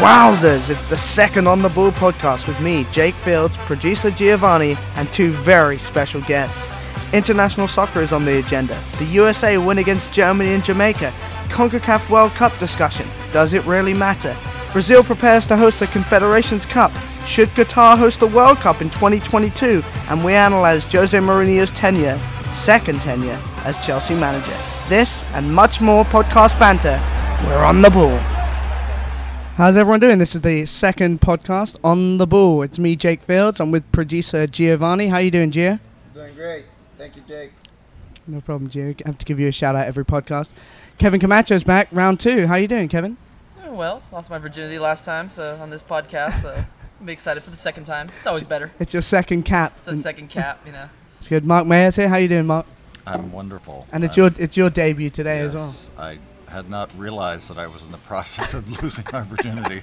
Wowzers! It's the second On The Ball podcast with me, Jake Fields, producer Giovanni, and two very special guests. International soccer is on the agenda. The USA win against Germany and Jamaica. CONCACAF World Cup discussion. Does it really matter? Brazil prepares to host the Confederations Cup. Should Qatar host the World Cup in 2022? And we analyze Jose Mourinho's second tenure as Chelsea manager. This and much more podcast banter. We're on the ball. How's everyone doing? This is the second podcast on the ball. It's me, Jake Fields. I'm with producer Giovanni. How you doing, Gia? Doing great. Thank you, Jake. No problem, Gia. I have to give you a shout out every podcast. Kevin Camacho's back, round 2. How you doing, Kevin? Doing well. Lost my virginity last time, so on this podcast, so I'm excited for the second time. It's always better. It's your second cap. It's a second cap, you know. It's good. Mark Mayer's here. How you doing, Mark? I'm wonderful. And it's your debut today as well. I had not realized that I was in the process of losing my virginity.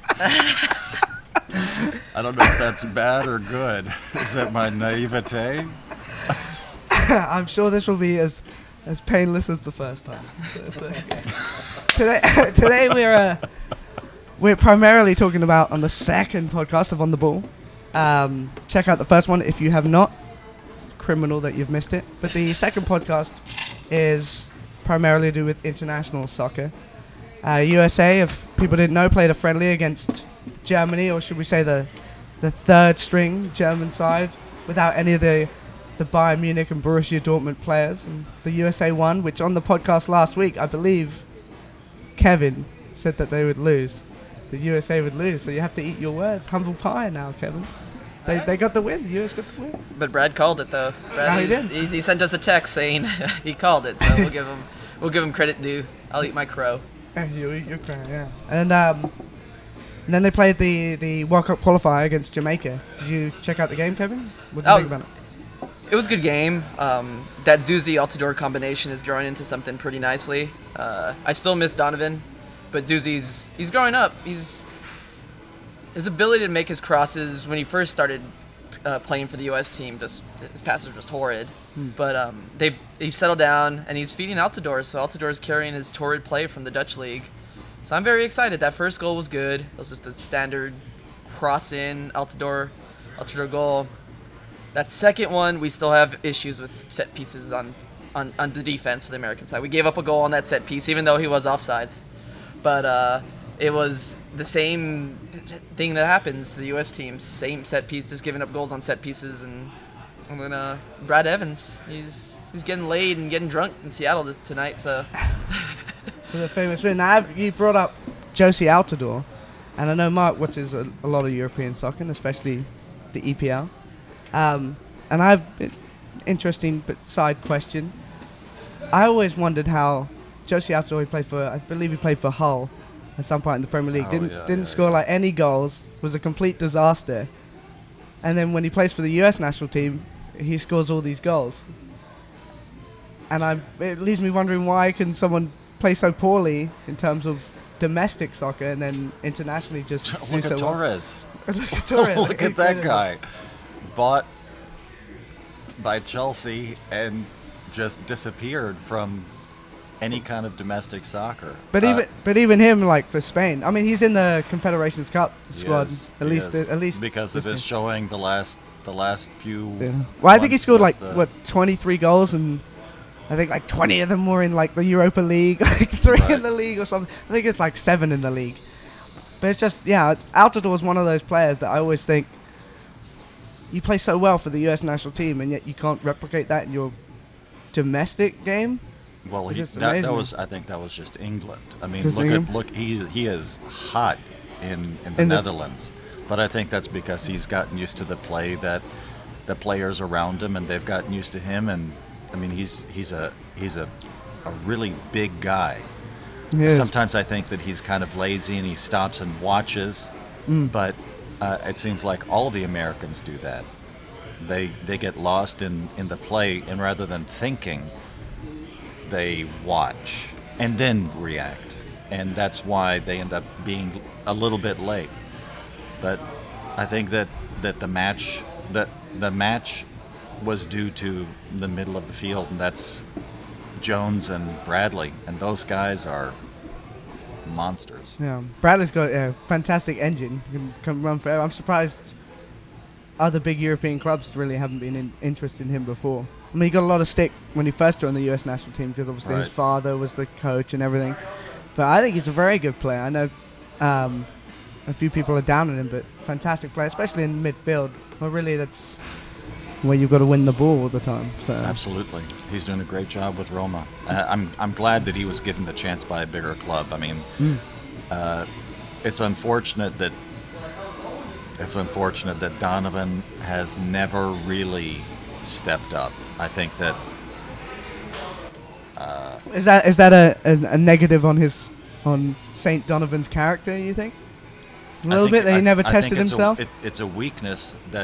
I don't know if that's bad or good. Is that my naivete? I'm sure this will be as painless as the first time. So it's okay. Today we're primarily talking about on the second podcast of On The Ball. Check out the first one if you have not. It's criminal that you've missed it. But the second podcast is primarily to do with international soccer. USA, if people didn't know, played a friendly against Germany, or should we say the third string German side, without any of the Bayern Munich and Borussia Dortmund players. And the USA won, which on the podcast last week, I believe Kevin said that they would lose. The USA would lose, so you have to eat your words. Humble pie now, Kevin. They got the win. The US got the win. But Brad called it though. Brad, he did. He sent us a text saying he called it, so we'll give him credit due. I'll eat my crow. You eat your crow, yeah. And then they played the World Cup qualifier against Jamaica. Did you check out the game, Kevin? What did you think about it? It was a good game. That Zuzi Altidore combination is growing into something pretty nicely. I still miss Donovan, but Zuzi's he's growing up. His ability to make his crosses when he first started playing for the U.S. team, his passes are just horrid. But he's settled down and he's feeding Altidore, so Altidore's carrying his torrid play from the Dutch league. So I'm very excited. That first goal was good. It was just a standard cross in Altidore goal. That second one, we still have issues with set pieces on the defense for the American side. We gave up a goal on that set piece, even though he was offsides. But it was the same thing that happens to the U.S. team. Same set piece, just giving up goals on set pieces. And then Brad Evans, he's getting laid and getting drunk in Seattle tonight. So the famous win. Now, you brought up Josie Altidore, and I know Mark watches a lot of European soccer, especially the EPL. And I have an interesting but side question. I always wondered how Josie Altidore I believe he played for Hull at some point in the Premier League. Didn't score like any goals. Was a complete disaster. And then when he plays for the US national team, he scores all these goals. And it leaves me wondering, why can someone play so poorly in terms of domestic soccer and then internationally just look at Torres. Look at Torres. Look at that guy. Bought by Chelsea and just disappeared from any kind of domestic soccer. But even him, like for Spain, I mean, he's in the Confederations Cup squad at least because of his showing the last few. Yeah. Well, I think he scored 23 goals, and I think like 20 of them were in like the Europa League, like 3 in the league or something. I think it's like 7 in the league. But it's just Altidore is one of those players that I always think, you play so well for the U.S. national team, and yet you can't replicate that in your domestic game. Well, I think that was just England. I mean, he is hot in the Netherlands, but I think that's because he's gotten used to the play that the players around him, and they've gotten used to him. And I mean, he's a really big guy. Sometimes I think that he's kind of lazy and he stops and watches, but it seems like all the Americans do that. They get lost in the play, and rather than thinking, they watch and then react, and that's why they end up being a little bit late. But I think that the match was due to the middle of the field, and that's Jones and Bradley, and those guys are monsters. Yeah, Bradley's got a fantastic engine. He can run forever. I'm surprised other big European clubs really haven't been interested in him before. I mean, he got a lot of stick when he first joined the U.S. national team because obviously his father was the coach and everything. But I think he's a very good player. I know a few people are down on him, but fantastic player, especially in midfield. Well, really, that's where you've got to win the ball all the time. So absolutely, he's doing a great job with Roma. I'm glad that he was given the chance by a bigger club. I mean, it's unfortunate that Donovan has never really stepped up. I think that is that a negative on Saint Donovan's character? You think a little bit that he never tested himself? It's a weakness that,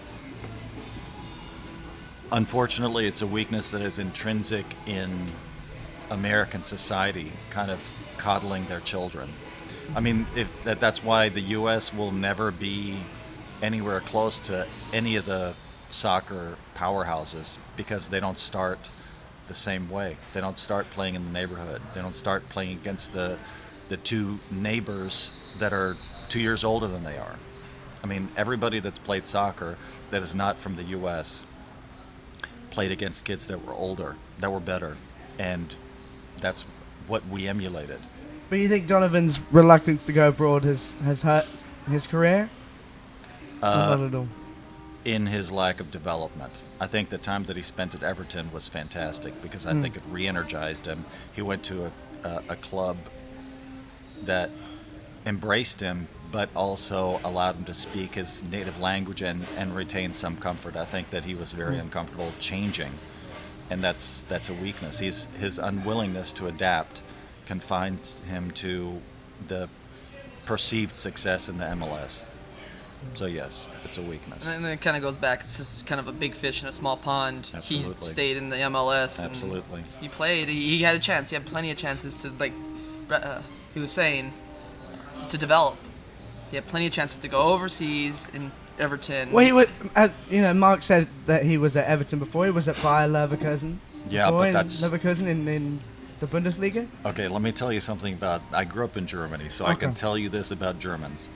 unfortunately, it's a weakness that is intrinsic in American society, kind of coddling their children. I mean, that's why the U.S. will never be anywhere close to any of the soccer powerhouses, because they don't start the same way. They don't start playing in the neighborhood. They don't start playing against the two neighbors that are 2 years older than they are. I mean, everybody that's played soccer that is not from the U.S. played against kids that were older, that were better, and that's what we emulated. But you think Donovan's reluctance to go abroad has hurt his career? Not at all. In his lack of development. I think the time that he spent at Everton was fantastic, because I think it re-energized him. He went to a club that embraced him, but also allowed him to speak his native language and retain some comfort. I think that he was very uncomfortable changing, and that's a weakness. His unwillingness to adapt confines him to the perceived success in the MLS. So yes, it's a weakness. And it kind of goes back. It's just kind of a big fish in a small pond. Absolutely. He stayed in the MLS. Absolutely. And he played. He had a chance. He had plenty of chances to, like he was saying, to develop. He had plenty of chances to go overseas in Everton. Well, he would, Mark said that he was at Everton before. He was at Bayer Leverkusen. Yeah, but that's Leverkusen in the Bundesliga. Okay, let me tell you something about. I grew up in Germany, so I can tell you this about Germans.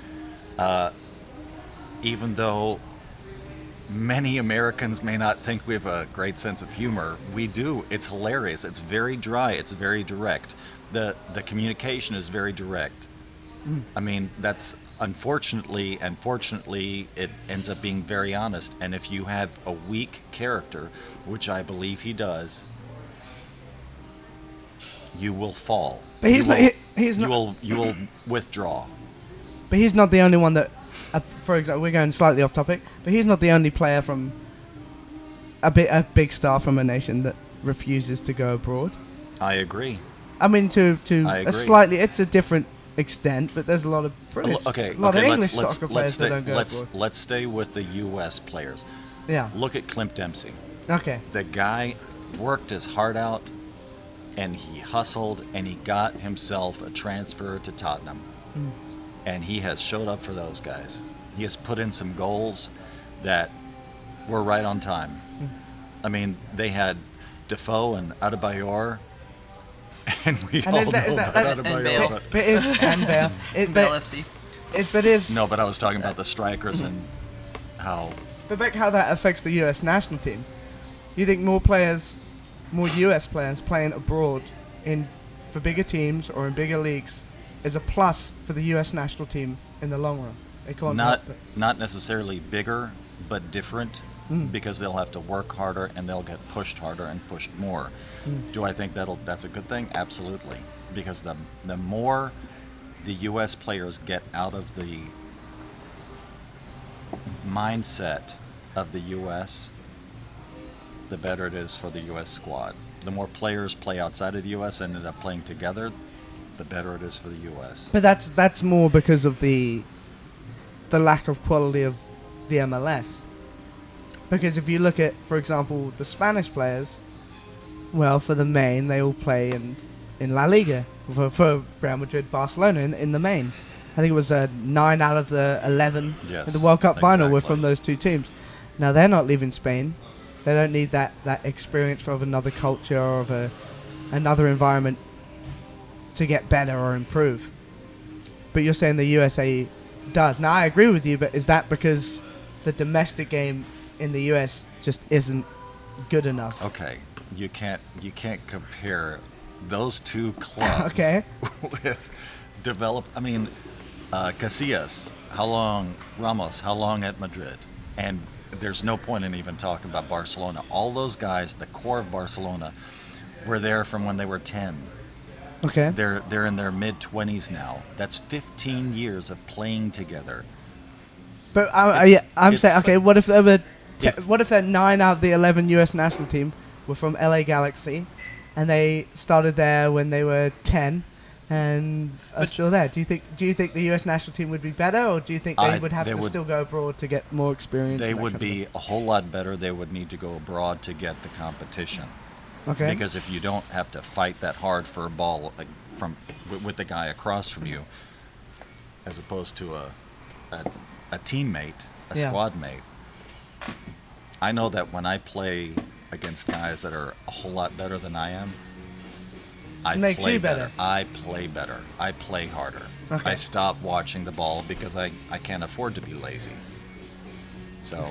Even though many Americans may not think we have a great sense of humor, we do. It's hilarious. It's very dry. It's very direct. The communication is very direct. I mean, that's unfortunately and fortunately, it ends up being very honest. And if you have a weak character, which I believe he does, you will fall. But you will withdraw. But he's not the only one that. For example, we're going slightly off topic, but he's not the only player from a big star from a nation that refuses to go abroad. I agree. I mean, to a slightly, it's a different extent, but there's a lot of British, English soccer players that don't go abroad. Let's stay with the U.S. players. Yeah. Look at Clint Dempsey. Okay. The guy worked his heart out, and he hustled, and he got himself a transfer to Tottenham. And he has showed up for those guys. He has put in some goals that were right on time. I mean, they had Defoe and Adebayor, and we all know about Adebayor. Bale FC. No, but I was talking about the strikers and how... But back how that affects the U.S. national team. You think more U.S. players playing abroad for bigger teams or in bigger leagues is a plus for the U.S. national team in the long run? They can't not necessarily bigger, but different, because they'll have to work harder and they'll get pushed harder and pushed more. Do I think that's a good thing? Absolutely, because the more the U.S. players get out of the mindset of the U.S., the better it is for the U.S. squad. The more players play outside of the U.S. and end up playing together, the better it is for the U.S. But that's more because of the lack of quality of the MLS. Because if you look at, for example, the Spanish players, well, for the main, they all play in La Liga for Real Madrid, Barcelona in the main. I think it was 9 out of the 11 in the World Cup final were from those two teams. Now they're not leaving Spain. They don't need that experience of another culture or of another environment to get better or improve. but you're saying the USA does. Now I agree with you, but is that because the domestic game in the US just isn't good enough? Okay, you can't compare those two clubs Okay. with I mean, Casillas, how long? Ramos, how long at Madrid? And there's no point in even talking about Barcelona. All those guys, the core of Barcelona, were there from when they were 10. Okay. They're in their mid-20s now. That's 15 years of playing together. But I'm it's saying, okay, what if there were if- what if that 9 out of the 11 US national team were from LA Galaxy, and they started there when they were 10 and are still there? Do you think the US national team would be better, or do you think they would have to still go abroad to get more experience? They and that would kind of be a whole lot better. They would need to go abroad to get the competition. thing? Okay. Because if you don't have to fight that hard for a ball with the guy across from you, as opposed to a teammate, a Yeah. squad mate, I know that when I play against guys that are a whole lot better than I am, I Makes play you better. I play better. I play harder. Okay. I stop watching the ball because I can't afford to be lazy. So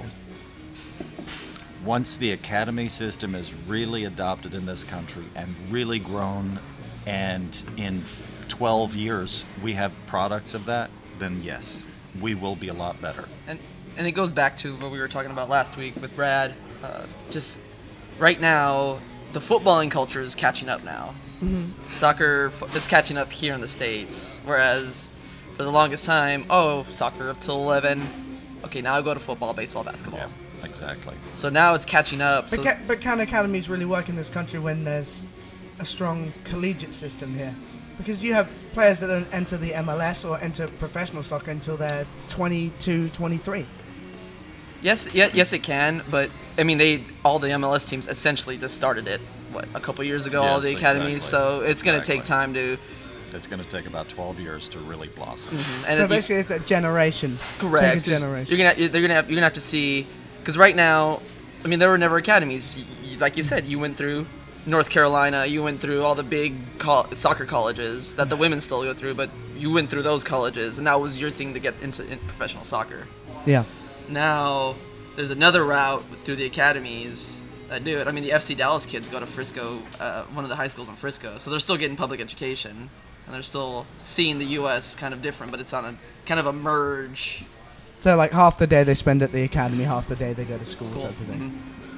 once the academy system is really adopted in this country and really grown, and in 12 years we have products of that, then yes, we will be a lot better. And it goes back to what we were talking about last week with Brad. Just right now, the footballing culture is catching up now. Mm-hmm. Soccer, it's catching up here in the States. Whereas for the longest time, soccer up till 11. Okay, now I go to football, baseball, basketball. Yeah, exactly. So now it's catching up. So But can academies really work in this country when there's a strong collegiate system here? Because you have players that don't enter the MLS or enter professional soccer until they're 22, 23. yes, it can. But I mean, all the MLS teams essentially just started it. A couple years ago, all Yes, the academies. exactly. So it's going to take Exactly. time to. It's going to take about 12 years to really blossom. And So basically, it's a generation. correct. Take a generation. You're gonna have to see, because right now, I mean, there were never academies. Like you said, you went through North Carolina, you went through all the big soccer colleges that the women still go through, but you went through those colleges, and that was your thing to get into professional soccer. Yeah. Now, there's another route through the academies that do it. I mean, the FC Dallas kids go to Frisco, one of the high schools in Frisco, so they're still getting public education, and they're still seeing the U.S. kind of different, but it's on a kind of a merge. So like half the day they spend at the academy, half the day they go to school. School. Type of thing.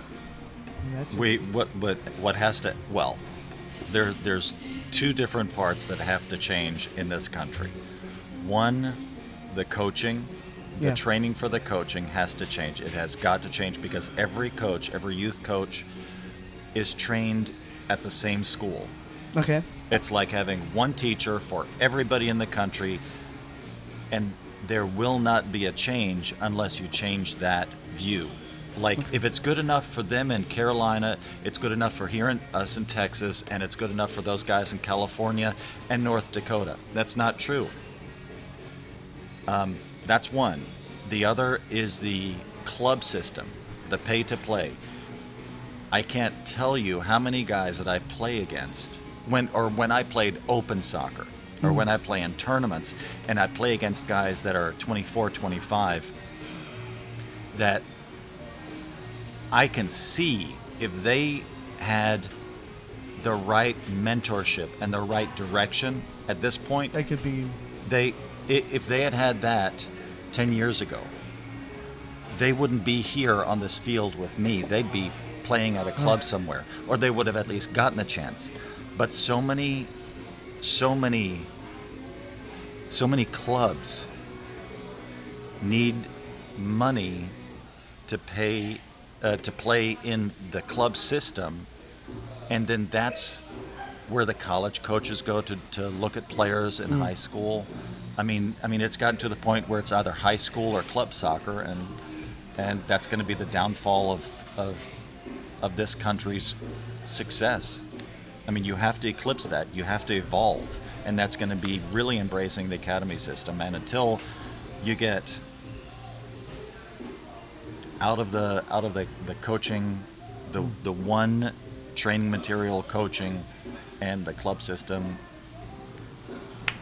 What has to, well, there's two different parts that have to change in this country. One, the coaching, the Yeah. training for the coaching has to change. It has got to change because every coach, every youth coach is trained at the same school. Okay. It's like having one teacher for everybody in the country, and there will not be a change unless you change that view. Like, if it's good enough for them in Carolina, it's good enough for us in Texas, and it's good enough for those guys in California and North Dakota. That's not true. That's one. The other is the club system, the pay-to-play. I can't tell you how many guys that I play against when I played open soccer, or when I play in tournaments, and I play against guys that are 24, 25, that I can see if they had the right mentorship and the right direction at this point, They could be. if they had that 10 years ago, they wouldn't be here on this field with me. They'd be playing at a club somewhere, or they would have at least gotten a chance. But so many clubs need money to pay to play in the club system, and then that's where the college coaches go to look at players in high school. I mean, it's gotten to the point where it's either high school or club soccer, and that's going to be the downfall of this country's success. I mean, you have to eclipse that. You have to evolve, and that's going to be really embracing the academy system. And until you get out of the coaching, the one training material coaching, and the club system,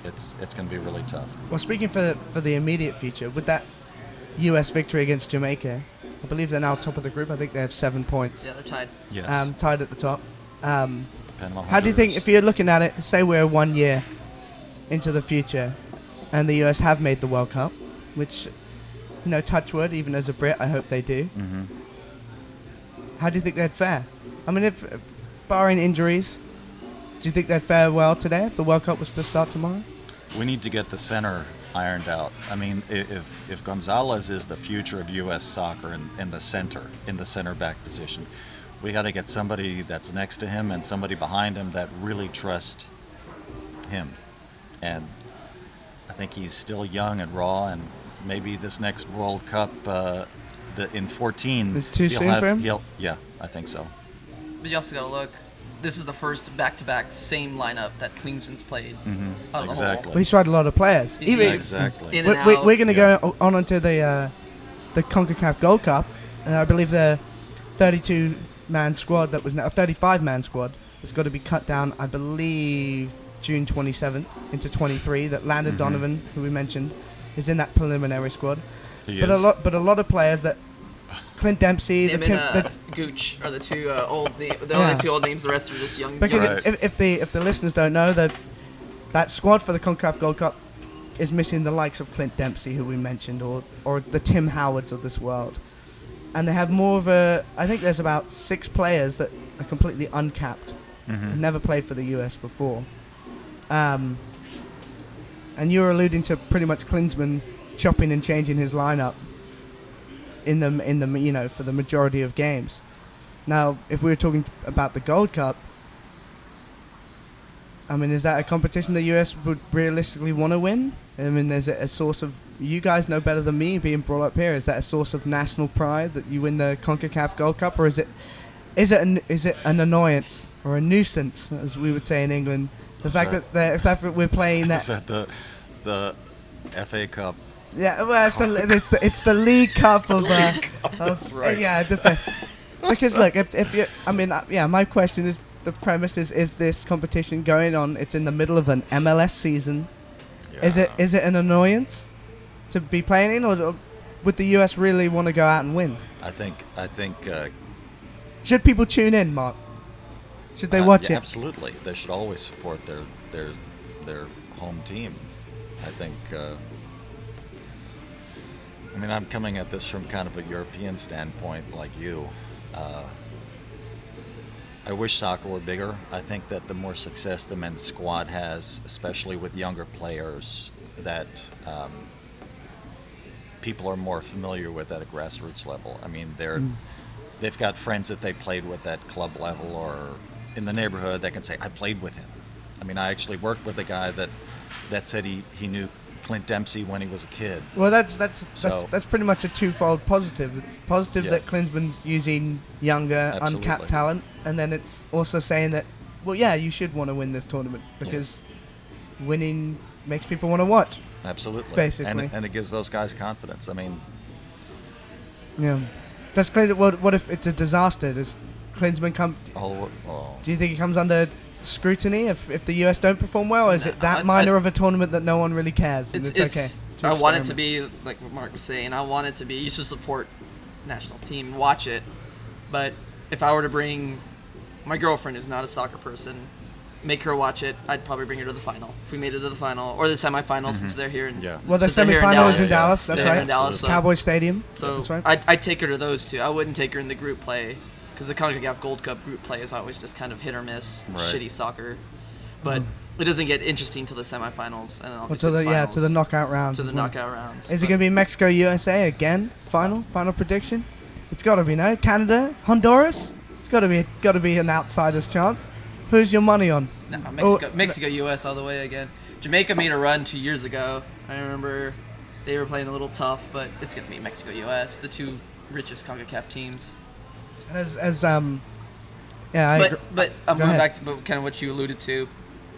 it's going to be really tough. Well, speaking for the immediate future, with that U.S. victory against Jamaica, I believe they're now top of the group. I think they have 7 points. Yeah, they're tied. Yes. Tied at the top. Panama, How do you think, if you're looking at it, say we're 1 year into the future, and the U.S. have made the World Cup, which, touch wood, even as a Brit, I hope they do. Mm-hmm. How do you think they'd fare? I mean, if barring injuries, do you think they'd fare well today if the World Cup was to start tomorrow? We need to get the center ironed out. I mean, if Gonzalez is the future of U.S. soccer in the center back position, we got to get somebody that's next to him and somebody behind him that really trusts him. And I think he's still young and raw, and maybe this next World Cup in 14. It's too soon for him? Yeah, I think so. But you also got to look. This is the first back-to-back same lineup that Klinsmann's played out of the Exactly. whole. Well, he's tried a lot of players. Exactly. In and We're out. going to go on onto the CONCACAF Gold Cup, and I believe the 32-man squad that was now a 35-man squad has got to be cut down. I believe June 27th into 23. That Landon Donovan, who we mentioned, is in that preliminary squad. He but is. a lot of players that Clint Dempsey, Him and Gooch are the two only two old names. The rest are just young. Because if the listeners don't know, that squad for the CONCACAF Gold Cup is missing the likes of Clint Dempsey, who we mentioned, or the Tim Howards of this world. And they have more of I think there's about 6 players that are completely uncapped, never played for the US before. And you were alluding to pretty much Klinsmann chopping and changing his lineup in the for the majority of games. Now, if we were talking about the Gold Cup, I mean, is that a competition the US would realistically want to win? I mean, is it a source of, you guys know better than me being brought up here, is that a source of national pride that you win the CONCACAF Gold Cup, or is it an annoyance or a nuisance, as we would say in England? The fact that we're playing that. Is that the FA Cup? Yeah, well, it's the League Cup of. That's right. Yeah, because look, my question is, the premise is this competition going on? It's in the middle of an MLS season. Yeah. Is it an annoyance to be playing in, or would the US really want to go out and win? I think. Should people tune in, Mark? Should they watch it? Absolutely. They should always support their home team. I think. I'm coming at this from kind of a European standpoint, like you. I wish soccer were bigger. I think that the more success the men's squad has, especially with younger players, that people are more familiar with at a grassroots level. I mean, they've got friends that they played with at club level or in the neighborhood that can say, I played with him. I mean, I actually worked with a guy that said he knew Clint Dempsey when he was a kid. Well, that's pretty much a twofold positive. It's positive that Klinsmann's using younger, uncapped talent, and then it's also saying that, well, yeah, you should want to win this tournament because winning makes people want to watch. Absolutely. Basically. And it gives those guys confidence. I mean... Yeah. Does Klinsmann... What if it's a disaster? Does Klinsmann come... Do you think he comes under scrutiny if the US don't perform well, or is it that minor of a tournament that no one really cares? And it's okay. I want it to be like what Mark was saying. I want it to be, you should support nationals team, watch it. But if I were to bring my girlfriend, who's not a soccer person, make her watch it, I'd probably bring her to the final. If we made it to the final or the semifinals, since they're here in well, the semifinal is in Dallas. That's they're right. In Dallas, so Cowboy Stadium. So that's right. I'd take her to those two. I wouldn't take her in the group play because the CONCACAF Gold Cup group play is always just kind of hit or miss, shitty soccer. But it doesn't get interesting till the semifinals and then obviously the finals. To the knockout rounds. To the knockout rounds. Is it going to be Mexico, USA again? Final prediction? It's got to be, no? Canada, Honduras? It's got to be an outsider's chance. Who's your money on? No, Mexico, US all the way again. Jamaica made a run 2 years ago. I remember they were playing a little tough, but it's going to be Mexico, US, the two richest CONCACAF teams. But I'm going back to kind of what you alluded to.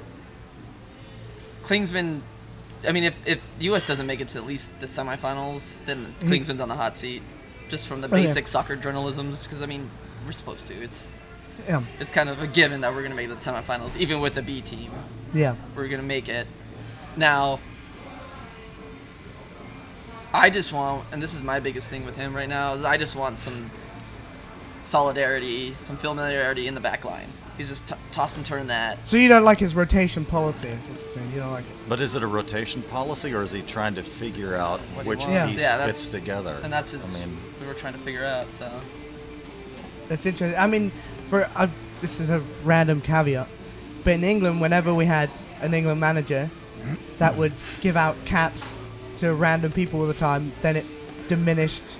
Klinsmann, I mean, if the U.S. doesn't make it to at least the semifinals, then Klinsmann's on the hot seat, just from the basic soccer journalisms. Because I mean, we're supposed to. It's kind of a given that we're going to make the semifinals, even with the B team. Yeah, we're going to make it. Now, I just want, and this is my biggest thing with him right now, is I just want some solidarity, some familiarity in the back line. He's just toss and turn that. So you don't like his rotation policy, is what you're saying. You don't like it. But is it a rotation policy, or is he trying to figure out which wants. piece fits together? And that's his, we were trying to figure out, so. That's interesting. I mean, this is a random caveat, but in England, whenever we had an England manager that would give out caps to random people all the time, then it diminished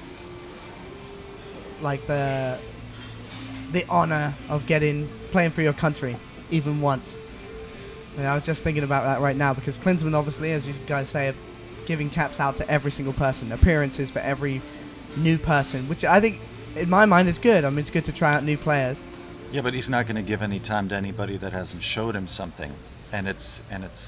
like the honor of playing for your country even once. And I was just thinking about that right now, because Klinsmann, obviously, as you guys say, are giving caps out to every single person, appearances for every new person, which I think, in my mind, is good. I mean, it's good to try out new players. Yeah, but he's not going to give any time to anybody that hasn't showed him something, and it's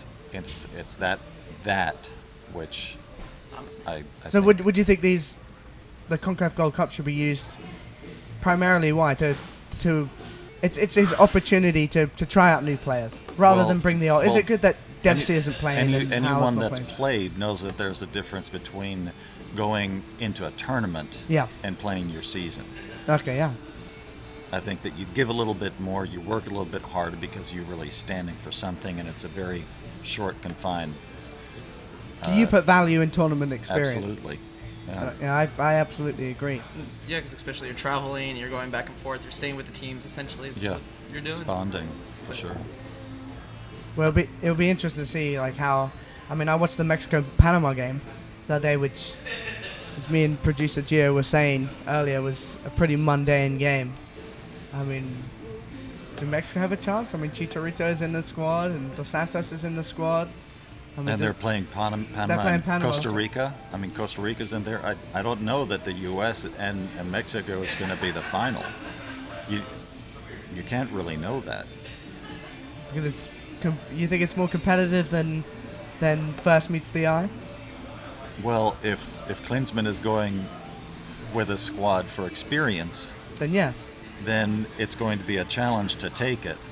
that which I so think. would you think the CONCACAF Gold Cup should be used primarily it's his opportunity to try out new players rather than bring the old. Is it good that Dempsey isn't playing? Anyone that's played knows that there's a difference between going into a tournament and playing your season. Okay, yeah. I think that you give a little bit more, you work a little bit harder because you're really standing for something, and it's a very short, confined. You put value in tournament experience. Absolutely. Yeah, I absolutely agree. Yeah, because especially you're traveling, you're going back and forth, you're staying with the teams. Essentially, it's what you're doing. It's bonding, for sure. Well, it'll be interesting to see how. I mean, I watched the Mexico-Panama game the other day, which, as me and producer Gio were saying earlier, was a pretty mundane game. I mean, do Mexico have a chance? I mean, Chicharito is in the squad, and Dos Santos is in the squad. I mean, and they're playing Panama and Costa Rica. I mean, Costa Rica's in there. I don't know that the U.S. and Mexico is going to be the final. You can't really know that. Because you think it's more competitive than first meets the eye? Well, if Klinsmann is going with a squad for experience, then yes. Then it's going to be a challenge to take it.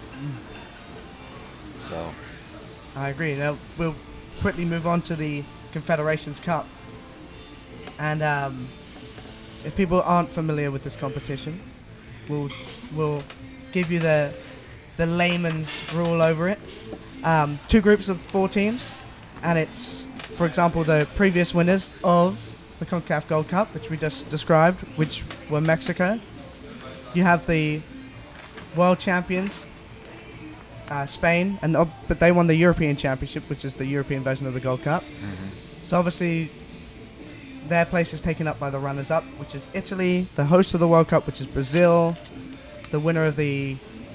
So I agree. Now we'll quickly move on to the Confederations Cup. And if people aren't familiar with this competition, we'll give you the layman's rule over it. 2 groups of 4 teams, and it's, for example, the previous winners of the CONCACAF Gold Cup, which we just described, which were Mexico. You have the world champions, Spain, but they won the European Championship, which is the European version of the Gold Cup. Mm-hmm. So obviously their place is taken up by the runners-up, which is Italy, the host of the World Cup, which is Brazil, the winner of the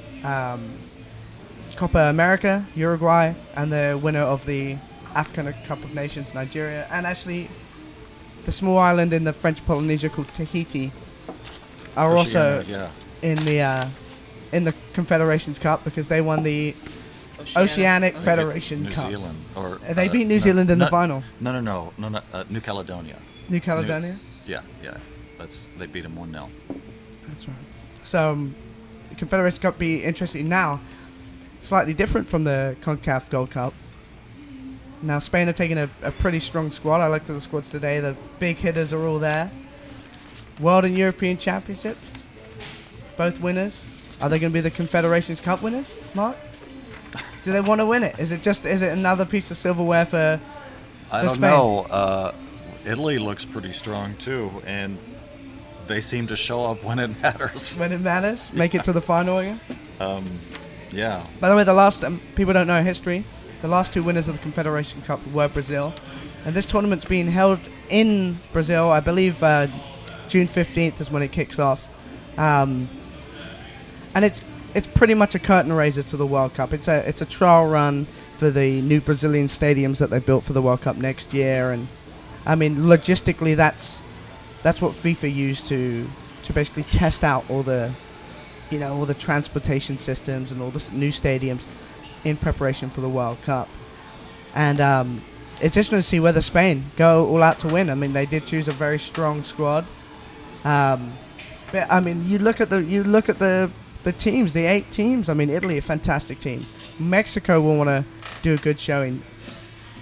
Copa America, Uruguay, and the winner of the African Cup of Nations, Nigeria, and actually the small island in the French Polynesia called Tahiti are also in the Confederations Cup, because they won the Oceanic Federation Cup. New Zealand, or they beat New Zealand in the final. No, New Caledonia. New Caledonia? Yeah. They beat them 1-0. That's right. So the Confederation Cup be interesting now. Slightly different from the CONCACAF Gold Cup. Now Spain are taking a pretty strong squad. I looked at the squads today. The big hitters are all there. World and European Championships, both winners. Are they going to be the Confederations Cup winners, Mark? Do they want to win it? Is it another piece of silverware for I don't Spain? know. Italy looks pretty strong too, and they seem to show up when it matters. When it matters, make it to the final again. Yeah. By the way, the last people don't know history. The last 2 winners of the Confederation Cup were Brazil, and this tournament's being held in Brazil. I believe June 15th is when it kicks off, and it's pretty much a curtain raiser to the World Cup. It's a trial run for the new Brazilian stadiums that they built for the World Cup next year, and I mean logistically that's what FIFA used to basically test out all the transportation systems and all the new stadiums in preparation for the World Cup. And it's interesting to see whether Spain go all out to win. I mean, they did choose a very strong squad. But I mean, you look at the teams, the 8 teams. I mean, Italy, a fantastic team. Mexico will want to do a good showing.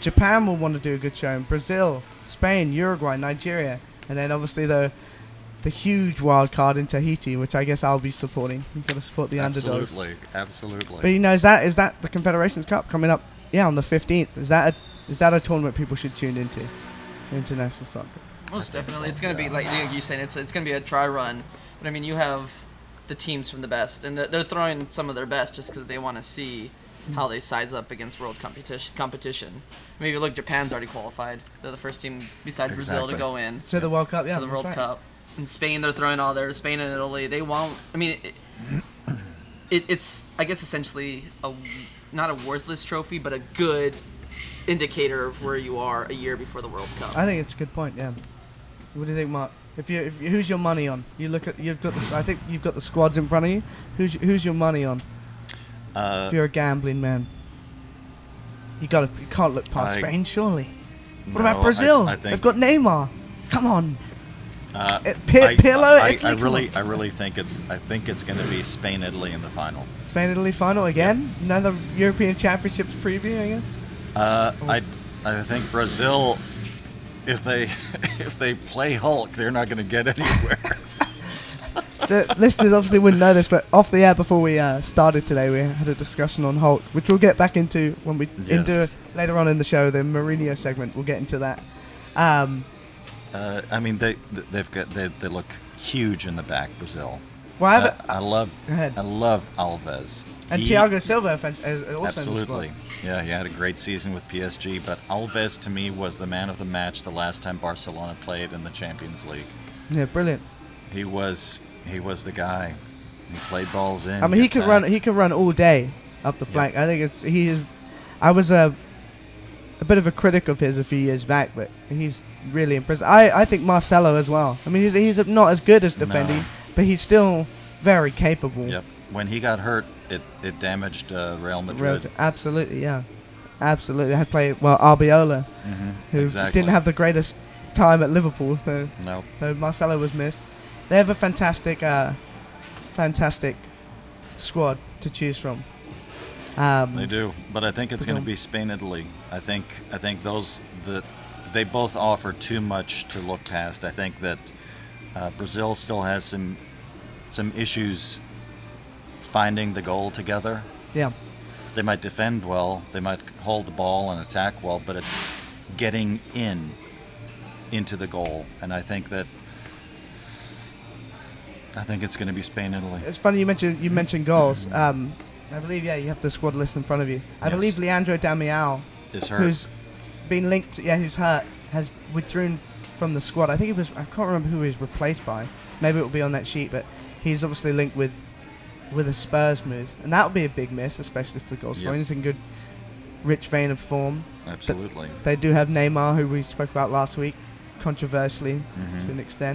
Japan will want to do a good showing. Brazil, Spain, Uruguay, Nigeria, and then obviously the huge wild card in Tahiti, which I guess I'll be supporting. You've got to support the underdogs. Absolutely. But is that the Confederations Cup coming up? Yeah, on the 15th. Is that a tournament people should tune into? International soccer. Most definitely, it's going to be like you said. It's going to be a dry run. But I mean, you have the teams from the best, and they're throwing some of their best just because they want to see how they size up against world competition. I mean, look, Japan's already qualified. They're the first team besides Brazil to go in to the World Cup. Yeah, to the World Cup. In Spain, they're throwing all theirs. Spain and Italy, they won't. I mean, it's I guess essentially not a worthless trophy, but a good indicator of where you are a year before the World Cup. I think it's a good point. Yeah. What do you think, Mark? If who's your money on? I think you've got the squads in front of you. Who's your money on? If you're a gambling man, you can't look past Spain, surely. What about Brazil? They've got Neymar. Come on. I really think it's going to be Spain, Italy in the final. Spain, Italy final again. Yeah. Another European Championships preview, I guess. I think Brazil, if they play Hulk, they're not going to get anywhere. The listeners obviously wouldn't know this, but off the air before we started today, we had a discussion on Hulk, which we'll get back into when we into later on in the show. The Mourinho segment, we'll get into that. I mean, they look huge in the back, Brazil. Well, I love Alves. And Thiago Silva is also absolutely. In the squad. Yeah, he had a great season with PSG, but Alves to me was the man of the match the last time Barcelona played in the Champions League. Yeah, brilliant. He was the guy. He played balls in. I mean, he could run all day up the flank. I think I was a bit of a critic of his a few years back, but he's really impressive. I think Marcelo as well. I mean, he's not as good as defending, but he's still very capable. Yep. When he got hurt, it damaged Real Madrid. Absolutely, yeah. Absolutely. I had played, Arbiola, who didn't have the greatest time at Liverpool, so Marcelo was missed. They have a fantastic squad to choose from. They do, but I think it's going to be Spain, Italy. I think they both offer too much to look past. I think that Brazil still has some issues finding the goal together. Yeah. They might defend well, they might hold the ball and attack well, but it's getting into the goal, and I think it's going to be Spain, Italy. It's funny you mentioned goals. I believe you have the squad list in front of you. I believe Leandro Damião is hurt. Who's been linked? Who's hurt? Has withdrawn from the squad. I think I can't remember who he was replaced by. Maybe it will be on that sheet, but he's obviously linked with a Spurs move, and that would be a big miss, especially for goal scoring. He's in good, rich vein of form. Absolutely. But they do have Neymar, who we spoke about last week, controversially to an extent.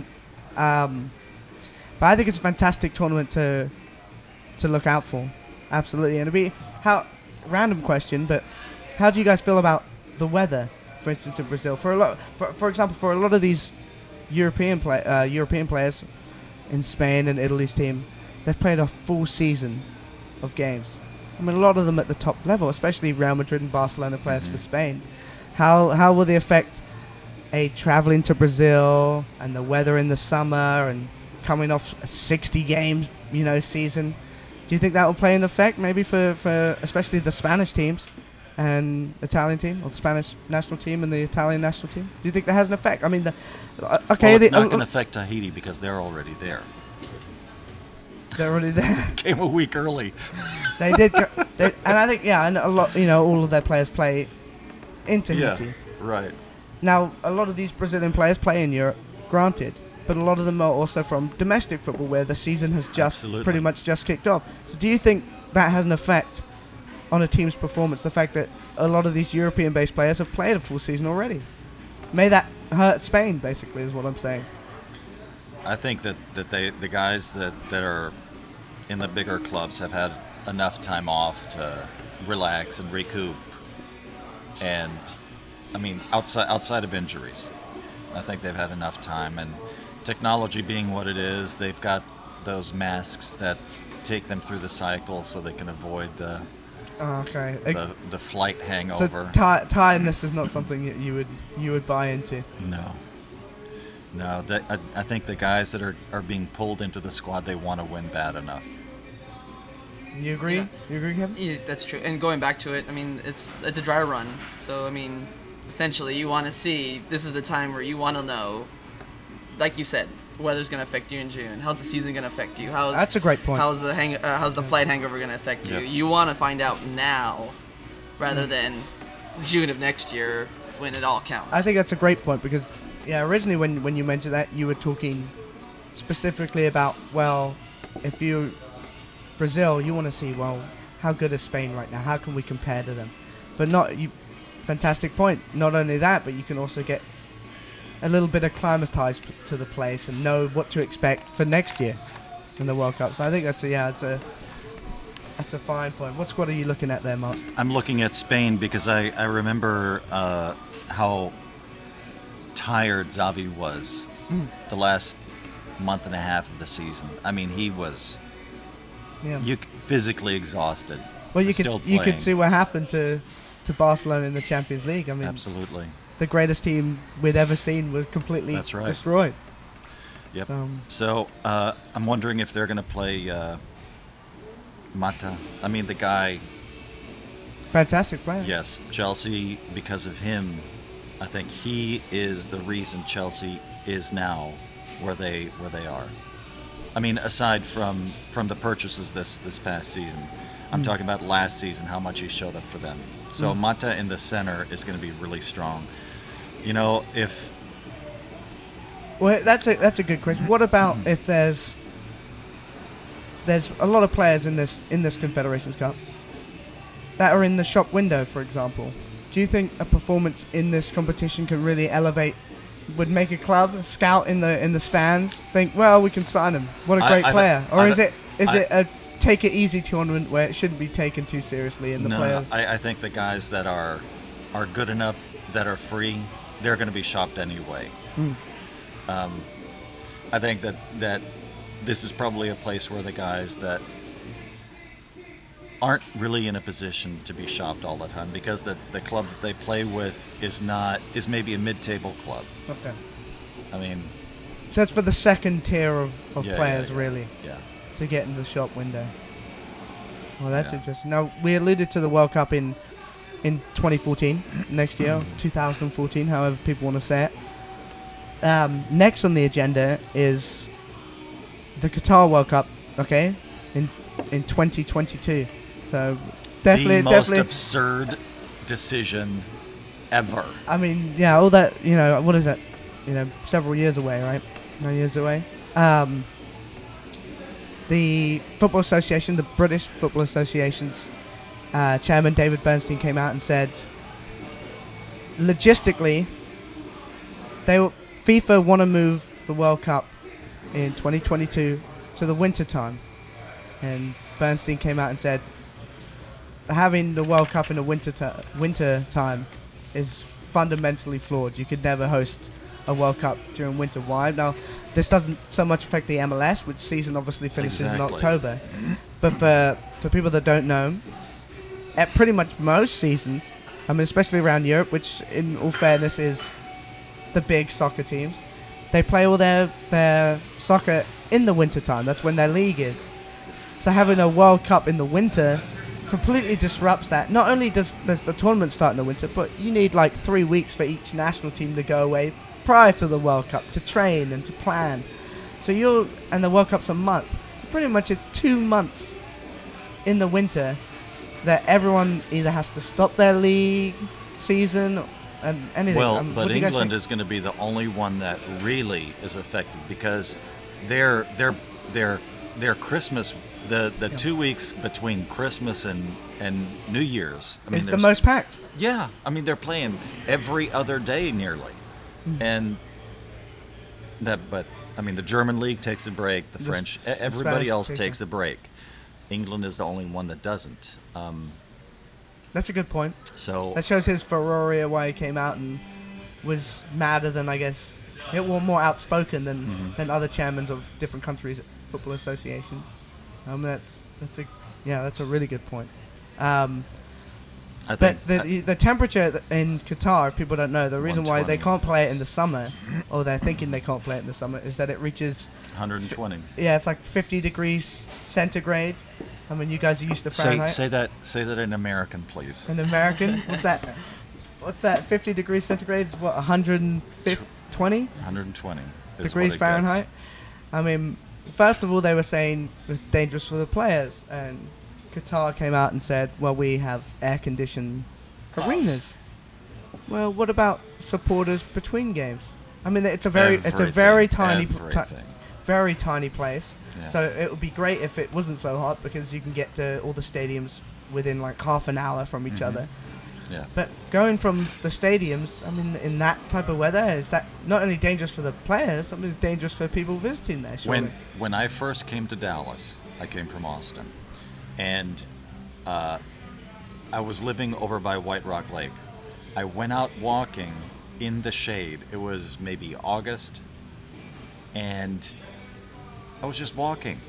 But I think it's a fantastic tournament to look out for. Absolutely. And it'll be random question, but how do you guys feel about the weather, for instance, in Brazil? For example, for a lot of these European players in Spain and Italy's team, they've played a full season of games. I mean, a lot of them at the top level, especially Real Madrid and Barcelona players for Spain. How will they affect traveling to Brazil and the weather in the summer and coming off a 60 games, season? Do you think that will play an effect maybe for especially the Spanish teams and Italian team, or the Spanish national team and the Italian national team? Do you think that has an effect? I mean, it's not going to affect Tahiti because they're already there. They're already there. Came a week early. They did, and I think and a lot, all of their players play in Tahiti. Yeah, right. Now, a lot of these Brazilian players play in Europe, granted, but a lot of them are also from domestic football, where the season has pretty much just kicked off. So, do you think that has an effect on a team's performance? The fact that a lot of these European-based players have played a full season already, may that hurt Spain? Basically, is what I'm saying. I think that the guys that are in the bigger clubs have had enough time off to relax and recoup. And I mean, outside of injuries, I think they've had enough time. And technology being what it is, they've got those masks that take them through the cycle, so they can avoid the Oh, okay. The flight hangover. So tiredness is not something that you would buy into. No. I think the guys that are being pulled into the squad, they want to win bad enough. You agree? Yeah. You agree, Kevin? Yeah, that's true. And going back to it, I mean, it's a dry run. So, I mean, essentially, you want to see, this is the time where you want to know, like you said, weather's going to affect you in June. How's the season going to affect you? That's a great point. How's the flight hangover going to affect you? Yep. You want to find out now rather than June of next year when it all counts. I think that's a great point because, originally when you mentioned that, you were talking specifically about, well, if you... Brazil, you want to see, well, how good is Spain right now? How can we compare to them? But fantastic point. Not only that, but you can also get a little bit acclimatized to the place and know what to expect for next year in the World Cup. So I think that's a fine point. What squad are you looking at there, Mark? I'm looking at Spain because I remember how tired Xavi was the last month and a half of the season. I mean, he was... physically exhausted. Well, you could see what happened to Barcelona in the Champions League. I mean, absolutely, the greatest team we'd ever seen was completely destroyed. Yep. So I'm wondering if they're going to play Mata. I mean, the guy. Fantastic player. Yes, Chelsea. Because of him, I think he is the reason Chelsea is now where they are. I mean, aside from the purchases this past season, I'm talking about last season, how much he showed up for them. So Mata in the center is going to be really strong. You know, if... Well, that's a good question. What about if there's a lot of players in this Confederations Cup that are in the shop window, for example? Do you think a performance in this competition can really elevate? Would make a club scout in the stands think, well, we can sign him. What a great player! Or is it a take it easy tournament where it shouldn't be taken too seriously in the players? I think the guys that are good enough that are free, they're going to be shopped anyway. I think that this is probably a place where the guys that aren't really in a position to be shopped all the time because the club that they play with is maybe a mid-table club. Okay. I mean... So it's for the second tier of players, really, to get in the shop window. Well, that's interesting. Now, we alluded to the World Cup in 2014, next year, 2014, however people want to say it. Next on the agenda is the Qatar World Cup, okay, in 2022. So definitely, the most absurd decision ever. I mean, all that, what is that? Several years away, right? 9 years away. The Football Association, the British Football Association's chairman David Bernstein came out and said, logistically, FIFA want to move the World Cup in 2022 to the winter time, and Bernstein came out and said, having the World Cup in the winter time is fundamentally flawed. You could never host a World Cup during winter. Why? Now, this doesn't so much affect the MLS, which season obviously finishes in October. But for people that don't know, at pretty much most seasons, I mean, especially around Europe, which in all fairness is the big soccer teams, they play all their soccer in the winter time. That's when their league is. So having a World Cup in the winter completely disrupts that. Not only does the tournament start in the winter, but you need like 3 weeks for each national team to go away prior to the World Cup to train and to plan. So and the World Cup's a month. So pretty much it's 2 months in the winter that everyone either has to stop their league season and anything. Well, but England is going to be the only one that really is affected because their Christmas, the 2 weeks between Christmas and New Year's, I mean, it's the most packed. Yeah, I mean they're playing every other day nearly, and but I mean the German league takes a break, the French, everybody else takes a break. England is the only one that doesn't. That's a good point. So that shows his Ferrari, why he came out and was madder than, I guess, more outspoken than other chairmen of different countries' football associations. That's a really good point. But the temperature in Qatar, if people don't know, the reason why they can't play it in the summer, or they're thinking they can't play it in the summer, is that it reaches 120. Yeah, it's like 50 degrees centigrade. I mean, you guys are used to Fahrenheit. Say that in American, please. In American? What's that? 50 degrees centigrade is what, 120? 120 degrees Fahrenheit. I mean, first of all, they were saying it was dangerous for the players, and Qatar came out and said, well, we have air-conditioned arenas. Well, what about supporters between games? I mean, it's a very tiny place. Yeah. So it would be great if it wasn't so hot, because you can get to all the stadiums within like half an hour from each other. Yeah. But going from the stadiums, I mean, in that type of weather, is that not only dangerous for the players, it's dangerous for people visiting there, surely? When I first came to Dallas, I came from Austin, and I was living over by White Rock Lake. I went out walking in the shade. It was maybe August, and I was just walking.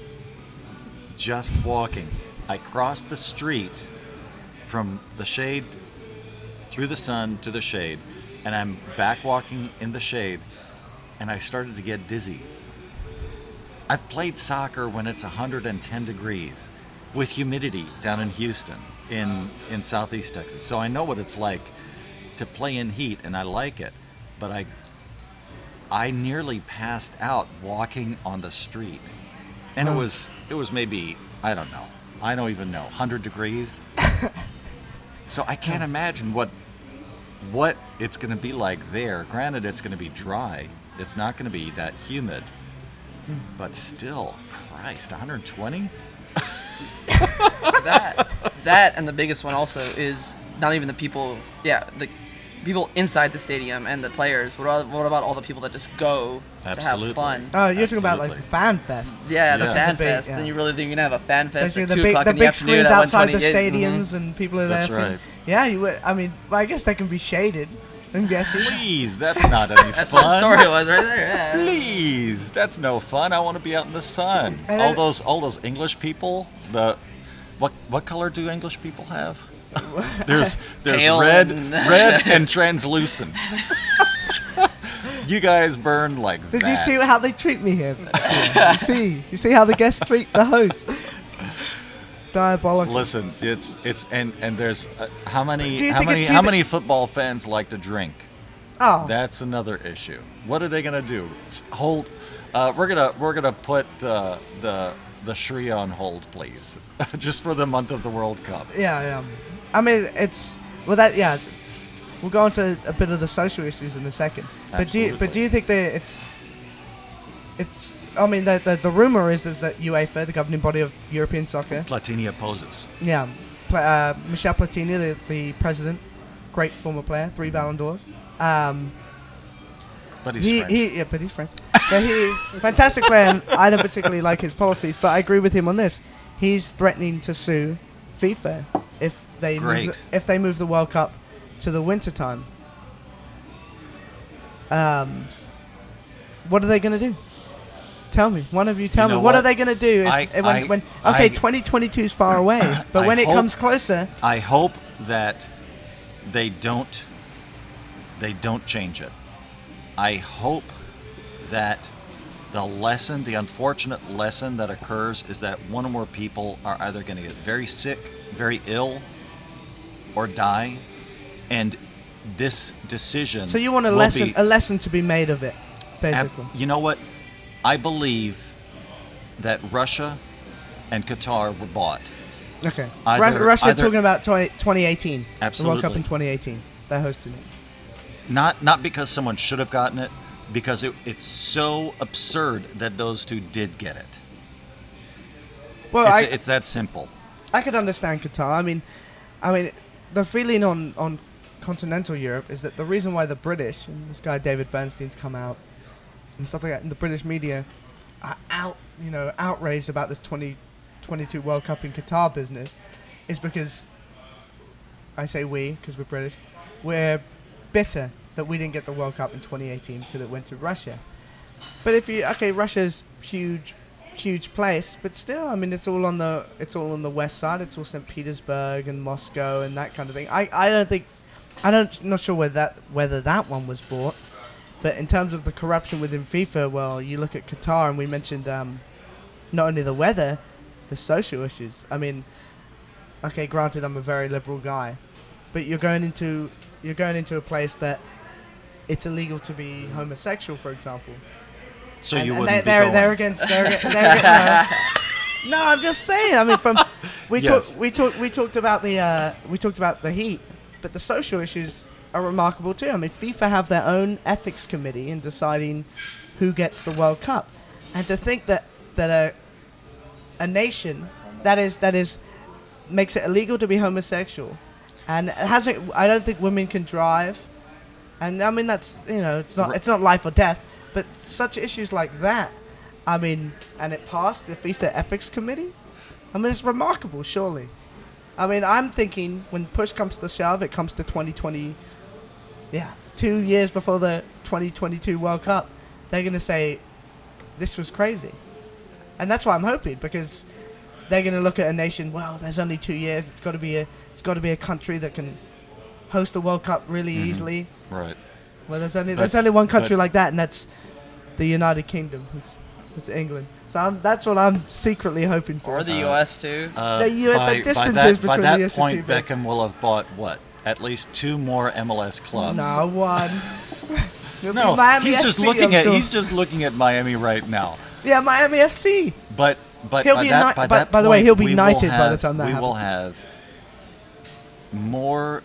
I crossed the street from the shade through the sun to the shade, and I'm back walking in the shade, and I started to get dizzy. I've played soccer when it's 110 degrees with humidity down in Houston, in Southeast Texas. So I know what it's like to play in heat, and I like it. But I nearly passed out walking on the street. And it was maybe, I don't even know, 100 degrees. So I can't imagine what it's going to be like there. Granted, it's going to be dry. It's not going to be that humid. But still, Christ, 120? That and the biggest one also is not even the people, the people inside the stadium and the players. What about all the people that just go to have fun? Oh, you're talking about like the fan fests. Yeah, the fan fest. And you really think you're going to have a fan fest at 2 o'clock in the afternoon at 1:20? Outside the stadiums and people are there. That's right. Yeah, you would. I mean, I guess they can be shaded. I'm guessing. Please, that's not any fun. That's what the story was right there. Yeah. Please, that's no fun. I want to be out in the sun. All those English people. What color do English people have? There's red and translucent. You guys burn like that. Did you see how they treat me here? You see how the guests treat the host? Diabolical. Listen, it's and there's how many football fans like to drink? Oh, that's another issue. What are they gonna do? Hold. We're gonna put the Sharia on hold, please, just for the month of the World Cup. Yeah. I mean, we'll go into a bit of the social issues in a second. Absolutely. But do you think that it's? I mean, the rumor is that UEFA, the governing body of European soccer, Platini opposes. Yeah, Michel Platini, the president, great former player, 3 Ballon d'Ors. But he's French. But he's French. But fantastic player, and I don't particularly like his policies, but I agree with him on this. He's threatening to sue FIFA if they move the World Cup to the winter time. What are they going to do? Tell me. One of you tell me. What are they going to do when 2022 is far away, but when it comes closer? I hope that they don't change it. I hope that the unfortunate lesson that occurs is that one or more people are either going to get very sick, very ill, or die, and this decision. So you want a lesson to be made of it, basically. You know what? I believe that Russia and Qatar were bought. Okay. Russia talking about 2018. Absolutely. The World Cup in 2018. They're hosting it. Not because someone should have gotten it, because it's so absurd that those two did get it. Well, it's that simple. I could understand Qatar. I mean, the feeling on continental Europe is that the reason why the British, and this guy David Bernstein's come out and stuff like that, and the British media are outraged about this 2022 World Cup in Qatar business, is because, I say we, because we're British, we're bitter that we didn't get the World Cup in 2018 because it went to Russia. But Russia's huge huge place, but still, I mean, it's all on the west side. It's all St. Petersburg and Moscow and that kind of thing. Not sure whether that one was bought, but in terms of the corruption within FIFA, well, you look at Qatar, and we mentioned not only the weather, the social issues. I mean, okay, granted, I'm a very liberal guy, but you're going into a place that it's illegal to be homosexual, for example. So and, you and wouldn't they're against. No, I'm just saying. I mean, we talked about the heat, but the social issues are remarkable too. I mean, FIFA have their own ethics committee in deciding who gets the World Cup, and to think that a nation that is makes it illegal to be homosexual, and I don't think women can drive, and I mean that's it's not life or death. But such issues like that, I mean, and it passed the FIFA Ethics Committee. I mean, it's remarkable, surely. I mean, I'm thinking when push comes to shove, it comes to 2020, 2 years before the 2022 World Cup, they're going to say, this was crazy. And that's what I'm hoping, because they're going to look at a nation, well, there's only 2 years, it's got to be a country that can host the World Cup really easily. Right. Well, there's only one country like that, and that's the United Kingdom. It's England. So that's what I'm secretly hoping for. Or the U.S. too. The distances between the US point, are too big. Beckham will have bought what? At least 2 more MLS clubs. No, one. No, Miami he's FC, just looking I'm sure. He's just looking at Miami right now. Yeah, Miami FC. But He'll by be that, by that by the way, point, he'll be we will knighted by the have- time that we happens. will have more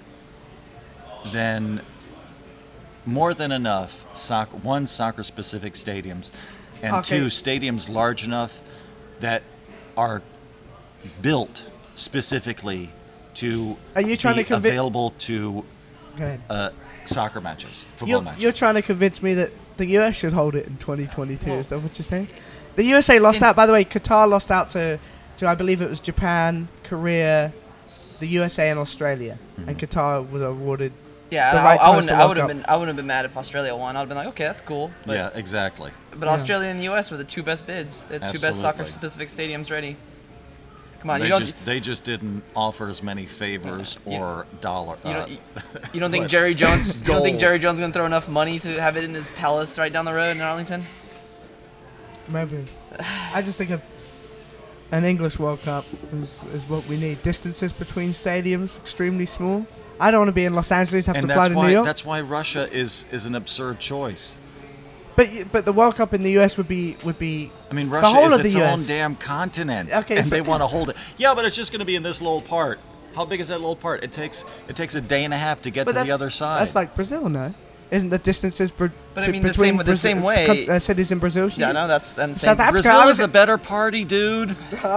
than enough soccer-specific stadiums, and Okay. 2 stadiums large enough that are built specifically to Are you trying be to convi- available to Go ahead. soccer matches, football matches. You're trying to convince me that the US should hold it in 2022. Is that what you're saying? The USA lost out. By the way, Qatar lost out to I believe it was Japan, Korea, the USA, and Australia, and Qatar was awarded. Yeah, the I right to host wouldn't. the I World would have Cup. been. I wouldn't have been mad if Australia won. I'd have been like, okay, that's cool. But, Yeah, exactly. But Australia and the U.S. were the 2 best bids. The 2 best Absolutely. soccer-specific stadiums ready. Come on, They just didn't offer as many favors or dollar. You don't think What? Jerry Jones? You don't think Gold. Jerry Jones gonna throw enough money to have it in his palace right down the road in Arlington? Maybe. I just think an English World Cup is what we need. Distances between stadiums extremely small. I don't want to be in Los Angeles, have And to fly to New York. that's why Russia is an absurd choice. But the World Cup in the US would be. I mean, the Russia whole is of the its US. own damn continent, Okay, and they but- want to hold it. Yeah, but it's just going to be in this little part. How big is that little part? It takes a day and a half to get to the other side. That's like Brazil, no? Isn't the distances But I mean, the between same way. cities in Brazil? Yeah, no, that's and South same. Africa. Brazil I is was- a better party, dude.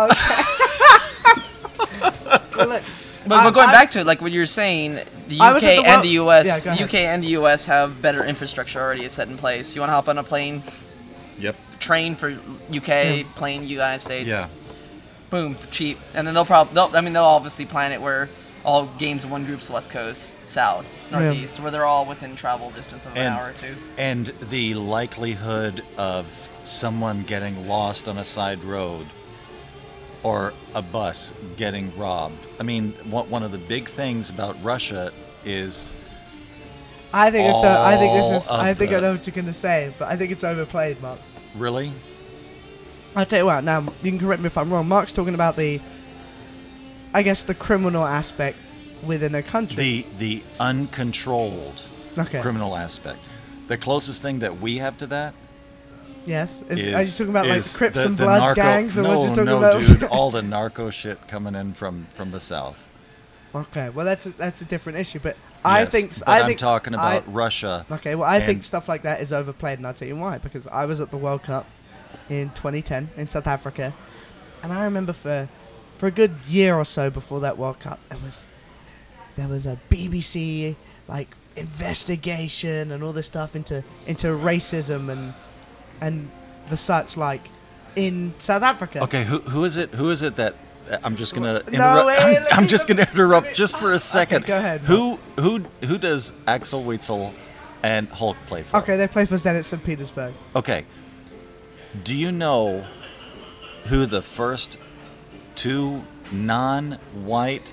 Well, look, But going back to it, like what you're saying, the I was at UK the and the World- US, Yeah, go the UK ahead. and the US have better infrastructure already set in place. You want to hop on a plane, Yep. train for UK, plane United States. Yeah. Boom, cheap. And then they'll obviously plan it where all games in one group's West Coast, South, Northeast, where they're all within travel distance of an hour or two. And the likelihood of someone getting lost on a side road or a bus getting robbed. I mean, one of the big things about Russia is I think I think the- I know what you're gonna say, but I think it's overplayed, Mark. really. I'll tell you what. Now you can correct me if I'm wrong. Mark's talking about the criminal aspect within a country. The uncontrolled Okay. criminal aspect. The closest thing that we have to that Yes. Are you is talking about like is Crips and the Bloods narco, gangs, or no, what you talking no, about? dude, all the narco shit coming in from the south. Okay. Well, that's a different issue, but I Yes, think but I I'm think talking about Russia. Okay, well, I think And- stuff like that is overplayed, and I'll tell you why. Because I was at the World Cup in 2010 in South Africa, and I remember for a good year or so before that World Cup, there was a BBC like investigation and all this stuff into racism and the such like in South Africa. Okay, who is it? Who is it that I'm just gonna interrupt? No, wait, let I'm me- just gonna interrupt just for a second. go ahead, Who does Axel Witsel and Hulk play for? Okay, they play for Zenit St. Petersburg. Okay. Do you know who the first 2 non-white,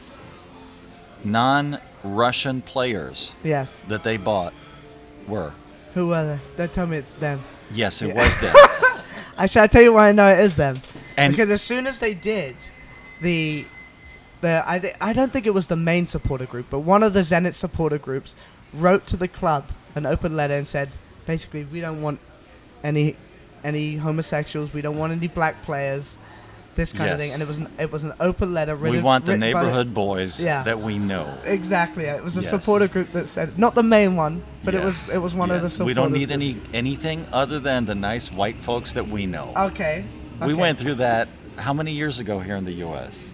non-Russian players Yes. that they bought were? Who were they? Don't tell me it's them. Yes, it was them. Actually, I'll tell you why I know it is them. And because as soon as they did, I don't think it was the main supporter group, but one of the Zenit supporter groups wrote to the club an open letter and said, basically, we don't want any homosexuals, we don't want any black players, this kind of thing. And it was an open letter written. We want the neighborhood boys Yeah. that we know. Exactly. It was a supporter group that said, not the main one, but it was one of the supporters. We don't need anything other than the nice white folks that we know. Okay. We went through that how many years ago here in the U.S.?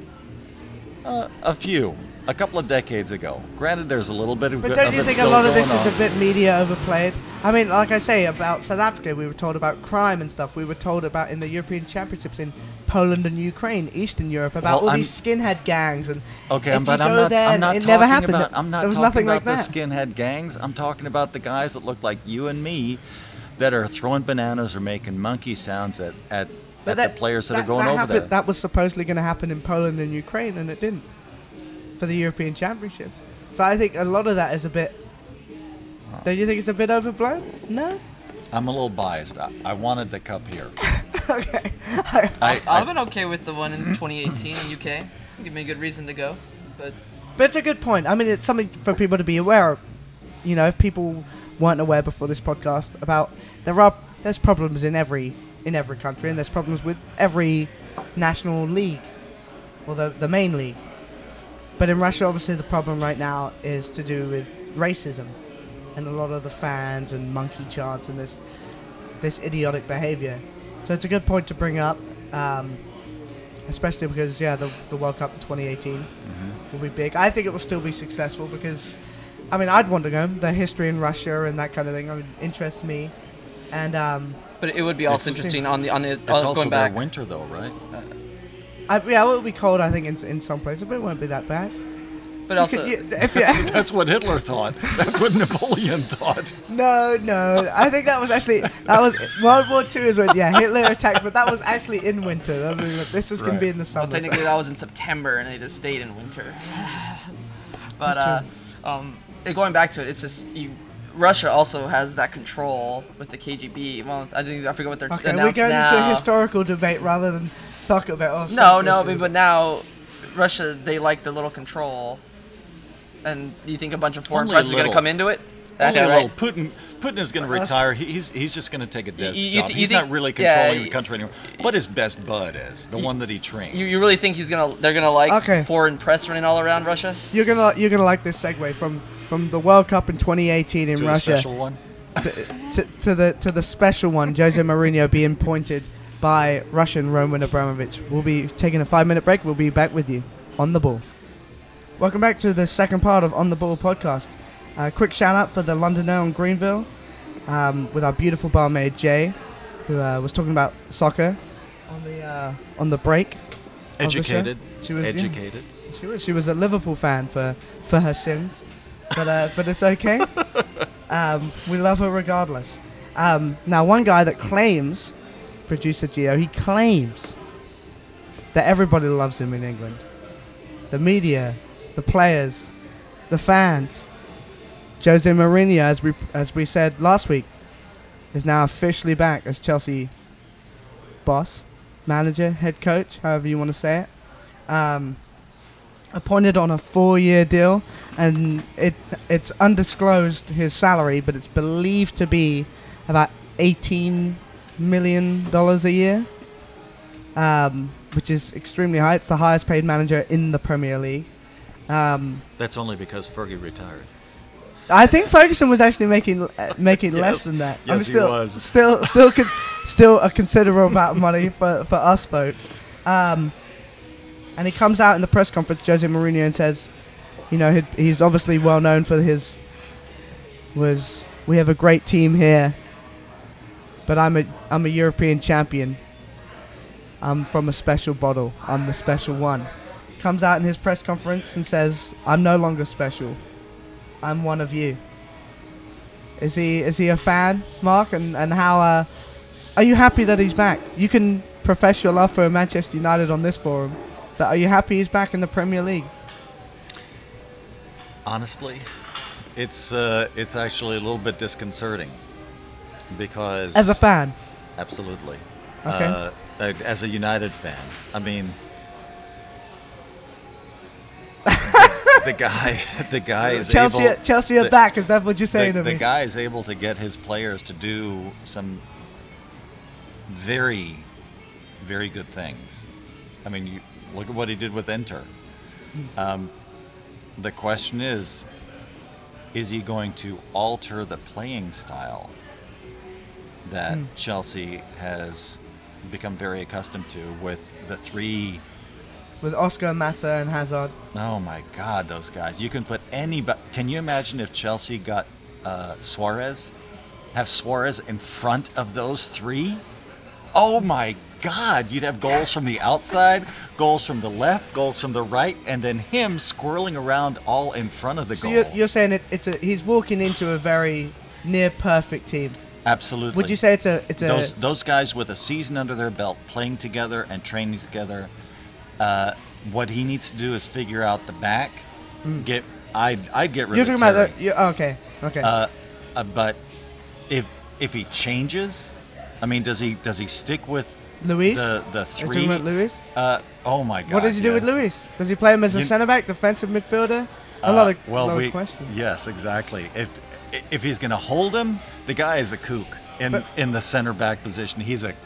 A couple of decades ago. Granted, there's a little bit of. But don't you think a lot of this is a bit media overplayed? I mean, like I say about South Africa, we were told about crime and stuff. We were told about in the European Championships in Poland and Ukraine, Eastern Europe, about all these skinhead gangs and. Okay, but I'm not talking about the skinhead gangs. I'm talking about the guys that look like you and me, that are throwing bananas or making monkey sounds at the players that are going over there. That was supposedly going to happen in Poland and Ukraine, and it didn't for the European Championships. So I think a lot of that is a bit. Don't you think it's a bit overblown? No. I'm a little biased. I wanted the cup here. Okay. I've been okay with the one in 2018 in UK. Give me a good reason to go, but it's a good point. I mean, it's something for people to be aware of. You know, if people weren't aware before this podcast about there's problems in every country, and there's problems with every national league, or the main league. But in Russia, obviously, the problem right now is to do with racism, and a lot of the fans and monkey chants and this idiotic behavior. So it's a good point to bring up, especially because the World Cup in 2018 will be big. I think it will still be successful because, I mean, I'd want to go. The history in Russia and that kind of thing interests me, and but it would be also interesting on the. It's also going back. their winter though, right? it will be cold, I think, in some places, but it won't be that bad. But also, that's what Hitler thought. That's what Napoleon thought. No. I think that was World War II is when Hitler attacked, but that was actually in winter. I mean, this is going to be in the summer. Well, technically, that was in September, and they just stayed in winter. But going back to it, it's just Russia also has that control with the KGB. Well, I forget what they're announcing now. We're going into a historical debate rather than soccer about. But now Russia, they like the little control. And do you think a bunch of foreign press is going to come into it? Only a little. Putin is going to retire. He's just going to take a desk job. He's not really controlling the country anymore. But his best bud is the one that he trained. You really think they're gonna like foreign press running all around Russia? You're gonna like this segue from the World Cup in 2018 in Russia. The special one? to the special one. Jose Mourinho being appointed by Russian Roman Abramovich. We'll be taking a 5-minute break. We'll be back with you on the ball. Welcome back to the second part of On the Ball podcast. Quick shout out for the Londoner in Greenville with our beautiful barmaid Jay, who was talking about soccer on the break. Educated. She was educated. She was a Liverpool fan for her sins, but it's okay. We love her regardless. Now, one guy that claims, producer Gio, he claims that everybody loves him in England. The media, the players, the fans. Jose Mourinho, as we said last week, is now officially back as Chelsea boss, manager, head coach, however you want to say it. Appointed on a 4-year deal, and it's undisclosed his salary, but it's believed to be about $18 million a year, which is extremely high. It's the highest paid manager in the Premier League. That's only because Fergie retired. I think Ferguson was actually making less than that. Yes, he was. Still a considerable amount of money for us folk. And he comes out in the press conference, Jose Mourinho, and says, he's obviously well known for we have a great team here, but I'm a European champion. I'm from a special bottle. I'm the special one. Comes out in his press conference and says, I'm no longer special. I'm one of you. Is he a fan, Mark? And how are you happy that he's back? You can profess your love for Manchester United on this forum, but are you happy he's back in the Premier League? Honestly, it's actually a little bit disconcerting because As a fan. absolutely, Okay. as a United fan, I mean, the guy is Chelsea are back. Is that what you're saying to me? The guy is able to get his players to do some very, very good things. I mean, you look at what he did with Inter. The question is he going to alter the playing style that Chelsea has become very accustomed to with the three? With Oscar, Mata, and Hazard. Oh my God, those guys! You can put anybody. Can you imagine if Chelsea got Suarez? Have Suarez in front of those three? Oh my God! You'd have goals from the outside, goals from the left, goals from the right, and then him squirreling around all in front of the goal. So you're saying he's walking into a very near perfect team. Absolutely. Would you say it's a those guys with a season under their belt, playing together and training together? What he needs to do is figure out the back. I'd get rid You're of talking Terry. about okay. But if he changes, I mean, does he stick with Luis? the You're three? talking about Luis? Oh my God! What does he do with yes. Luis? Does he play him as a centre back, defensive midfielder? A lot of questions. Yes, exactly. If he's going to hold him, the guy is a kook in the center back position. He's a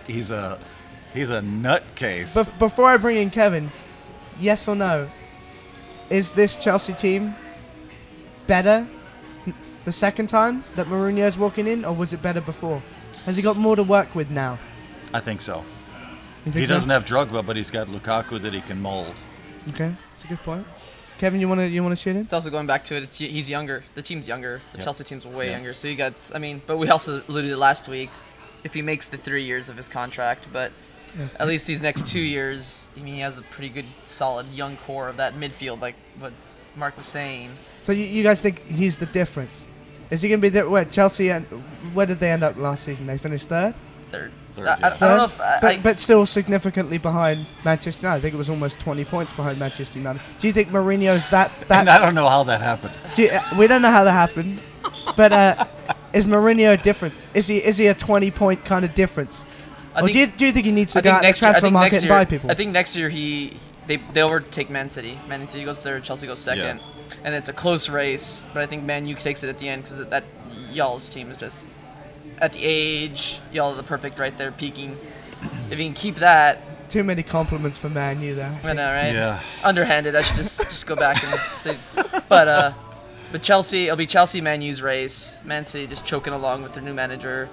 nutcase. But before I bring in Kevin, yes or no? Is this Chelsea team better the second time that Mourinho's walking in, or was it better before? Has he got more to work with now? I think so. You think He so? doesn't have Drogba, but he's got Lukaku that he can mold. Okay, that's a good point. Kevin, you wanna shoot in? It's also going back to it. He's younger. The team's younger. The Yep. Chelsea team's way Yeah. younger. So you got. I mean, but we also alluded to it last week. If he makes the 3 years of his contract, but at least these next 2 years, I mean, he has a pretty good, solid young core of that midfield, like what Mark was saying. So you guys think he's the difference? Is he gonna be there? Where Chelsea? Where did they end up last season? They finished third. Third. Third, I yeah. don't know if but still significantly behind Manchester United. I think it was almost 20 points behind Manchester United. Do you think Mourinho's that? And I don't know how that happened. We don't know how that happened, but is Mourinho a difference? Is he a 20-point kind of difference? Or do you think he needs to go out in the transfer market and buy people? I think next year they overtake Man City. Man City goes third, Chelsea goes second, and it's a close race. But I think Man U takes it at the end because that y'all's team is just at the age. Y'all are the perfect right there, peaking. If you can keep that. Too many compliments for Man U there. I know, right? Yeah. Underhanded. I should just go back and say, but Chelsea, it'll be Chelsea Man U's race. Man City just choking along with their new manager.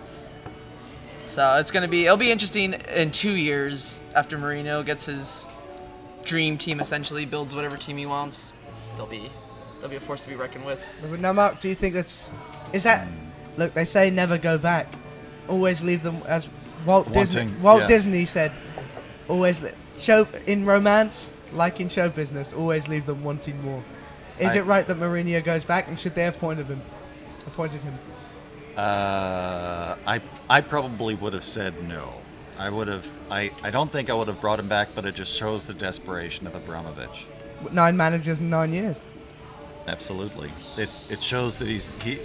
So it'll be interesting in 2 years after Mourinho gets his dream team, essentially builds whatever team he wants. They'll be a force to be reckoned with. Now, Mark, do you think is that? Look, they say never go back. Always leave them as Walt Disney said. Always show in romance, like in show business. Always leave them wanting more. Is it right that Mourinho goes back, and should they have appointed him? I probably would have said no. I would have. I don't think I would have brought him back, but it just shows the desperation of Abramovich. 9 managers in 9 years. Absolutely. It shows that